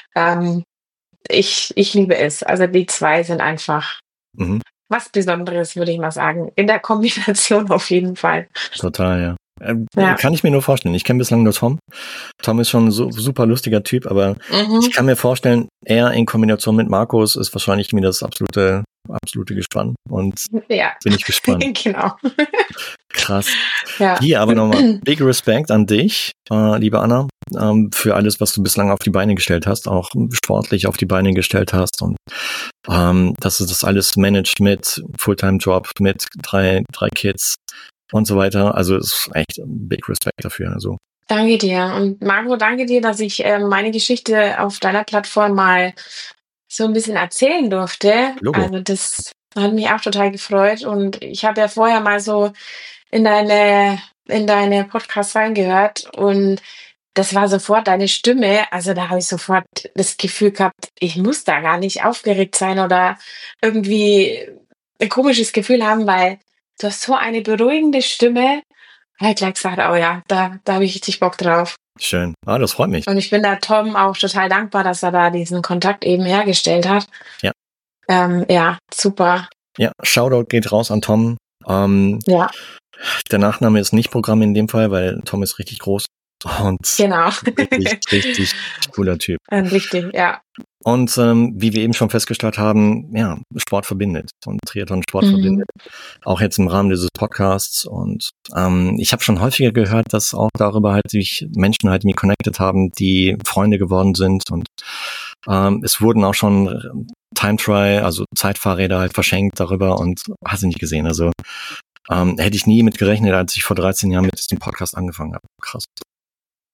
ich liebe es. Also die zwei sind einfach was Besonderes, würde ich mal sagen. In der Kombination auf jeden Fall. Total, ja. Kann ich mir nur vorstellen. Ich kenne bislang nur Tom. Tom ist schon so super lustiger Typ, aber ich kann mir vorstellen, er in Kombination mit Markus ist wahrscheinlich mir das absolute Gespann. Und bin ich gespannt. Genau. Krass. Ja. Hier aber nochmal big Respect an dich, liebe Anna, für alles, was du bislang auf die Beine gestellt hast, auch sportlich auf die Beine gestellt hast und dass du das alles managst mit Fulltime-Job, mit drei Kids und so weiter. Also ist echt big Respect dafür. Also. Danke dir. Und Marco, danke dir, dass ich meine Geschichte auf deiner Plattform mal so ein bisschen erzählen durfte. Logo. Also das hat mich auch total gefreut. Und ich habe ja vorher mal so in deine Podcasts reingehört und das war sofort deine Stimme. Also da habe ich sofort das Gefühl gehabt, ich muss da gar nicht aufgeregt sein oder irgendwie ein komisches Gefühl haben, weil du hast so eine beruhigende Stimme. Ich habe gleich gesagt, oh ja, da habe ich richtig Bock drauf. Schön. Das freut mich. Und ich bin da Tom auch total dankbar, dass er da diesen Kontakt eben hergestellt hat. Ja. Ja, super. Ja, Shoutout geht raus an Tom. Ja. Der Nachname ist nicht Programm in dem Fall, weil Tom ist richtig groß. Und genau. richtig cooler Typ. Richtig, ja. Und wie wir eben schon festgestellt haben, ja, Sport verbindet und Triathlon Sport verbindet. Auch jetzt im Rahmen dieses Podcasts. Und ich habe schon häufiger gehört, dass auch darüber halt sich Menschen halt mir connected haben, die Freunde geworden sind. Und es wurden auch schon Time Trial, also Zeitfahrräder halt verschenkt darüber und hast du nicht gesehen. Also hätte ich nie mit gerechnet, als ich vor 13 Jahren mit diesem Podcast angefangen habe. Krass.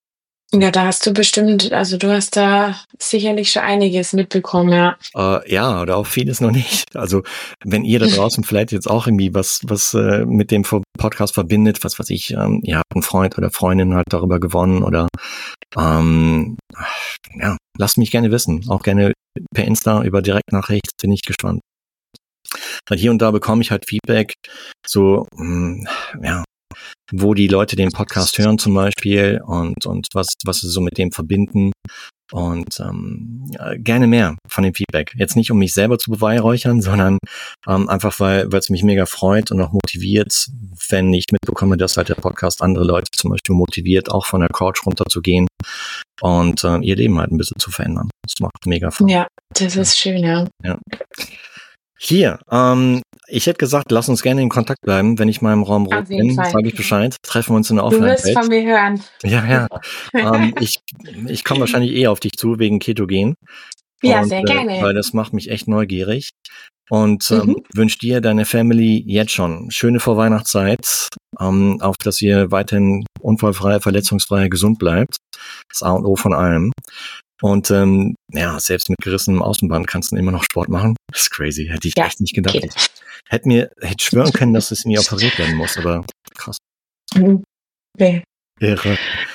Ja, da hast du bestimmt, also du hast da sicherlich schon einiges mitbekommen, ja. Ja, oder auch vieles noch nicht. Also wenn ihr da draußen vielleicht jetzt auch irgendwie was mit dem Podcast verbindet, was weiß ich, ihr habt einen Freund oder Freundin halt darüber gewonnen oder ja, lasst mich gerne wissen. Auch gerne per Insta über Direktnachricht, bin ich gespannt. Weil hier und da bekomme ich halt Feedback, so, ja, wo die Leute den Podcast hören zum Beispiel und was sie so mit dem verbinden und ja, gerne mehr von dem Feedback. Jetzt nicht, um mich selber zu beweihräuchern, sondern einfach, weil es mich mega freut und auch motiviert, wenn ich mitbekomme, dass halt der Podcast andere Leute zum Beispiel motiviert, auch von der Couch runterzugehen und ihr Leben halt ein bisschen zu verändern. Das macht mega Spaß. Ja, das ist schön, ja. Hier, ich hätte gesagt, lass uns gerne in Kontakt bleiben. Wenn ich mal im Raum Rot bin, sage ich Bescheid. Treffen wir uns in der Offline-Welt. Du wirst von mir hören. Ja. Ich komme wahrscheinlich auf dich zu, wegen Ketogen. Ja, sehr gerne. Weil das macht mich echt neugierig. Und wünsche dir, deine Family jetzt schon schöne Vorweihnachtszeit, auf dass ihr weiterhin unfallfrei, verletzungsfrei, gesund bleibt. Das A und O von allem. Und ja, selbst mit gerissenem Außenband kannst du immer noch Sport machen. Das ist crazy, hätte ich echt nicht gedacht. Okay. Hätte schwören können, dass es mir operiert werden muss, aber krass. Okay. Irre.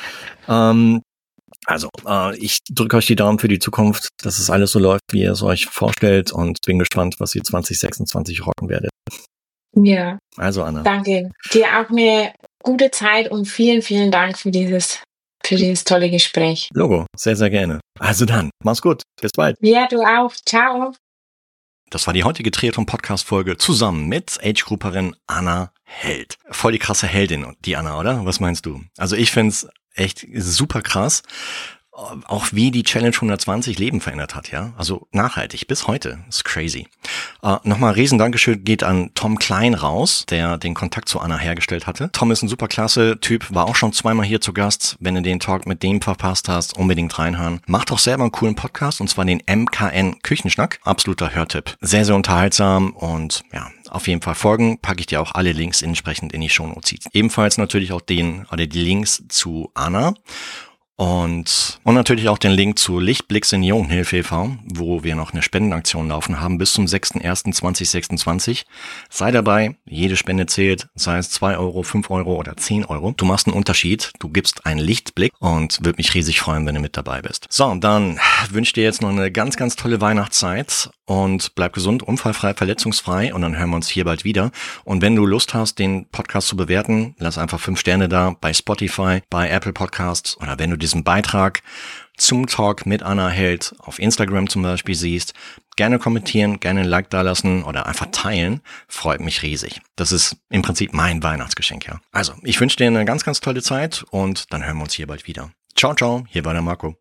Also, ich drücke euch die Daumen für die Zukunft, dass es alles so läuft, wie ihr es euch vorstellt und bin gespannt, was ihr 2026 rocken werdet. Ja. Also, Anna. Danke. Dir auch eine gute Zeit und vielen, vielen Dank für dieses tolle Gespräch. Logo, sehr, sehr gerne. Also dann, mach's gut. Bis bald. Ja, du auch. Ciao. Das war die heutige Triathlon-Podcast-Folge zusammen mit Age-Grouperin Anna Held. Voll die krasse Heldin, die Anna, oder? Was meinst du? Also ich find's echt super krass, auch wie die Challenge 120 Leben verändert hat, ja. Also nachhaltig, bis heute. Das ist crazy. Nochmal riesen Dankeschön geht an Tom Klein raus, der den Kontakt zu Anna hergestellt hatte. Tom ist ein super klasse Typ, war auch schon zweimal hier zu Gast. Wenn du den Talk mit dem verpasst hast, unbedingt reinhören. Macht auch selber einen coolen Podcast, und zwar den MKN Küchenschnack. Absoluter Hörtipp. Sehr, sehr unterhaltsam und ja, auf jeden Fall folgen. Packe ich dir auch alle Links entsprechend in die Shownotes. Ebenfalls natürlich auch die Links zu Anna. Und natürlich auch den Link zu Lichtblick Seniorenhilfe e.V., wo wir noch eine Spendenaktion laufen haben bis zum 6.1.2026. Sei dabei, jede Spende zählt, sei es 2 Euro, 5 Euro oder 10 Euro. Du machst einen Unterschied, du gibst einen Lichtblick und würde mich riesig freuen, wenn du mit dabei bist. So, dann wünsche ich dir jetzt noch eine ganz, ganz tolle Weihnachtszeit und bleib gesund, unfallfrei, verletzungsfrei und dann hören wir uns hier bald wieder. Und wenn du Lust hast, den Podcast zu bewerten, lass einfach 5 Sterne da bei Spotify, bei Apple Podcasts oder wenn du diesen Beitrag zum Talk mit Anna Held auf Instagram zum Beispiel siehst, gerne kommentieren, gerne ein Like dalassen oder einfach teilen, freut mich riesig. Das ist im Prinzip mein Weihnachtsgeschenk, ja. Also, ich wünsche dir eine ganz, ganz tolle Zeit und dann hören wir uns hier bald wieder. Ciao, ciao, hier war der Marco.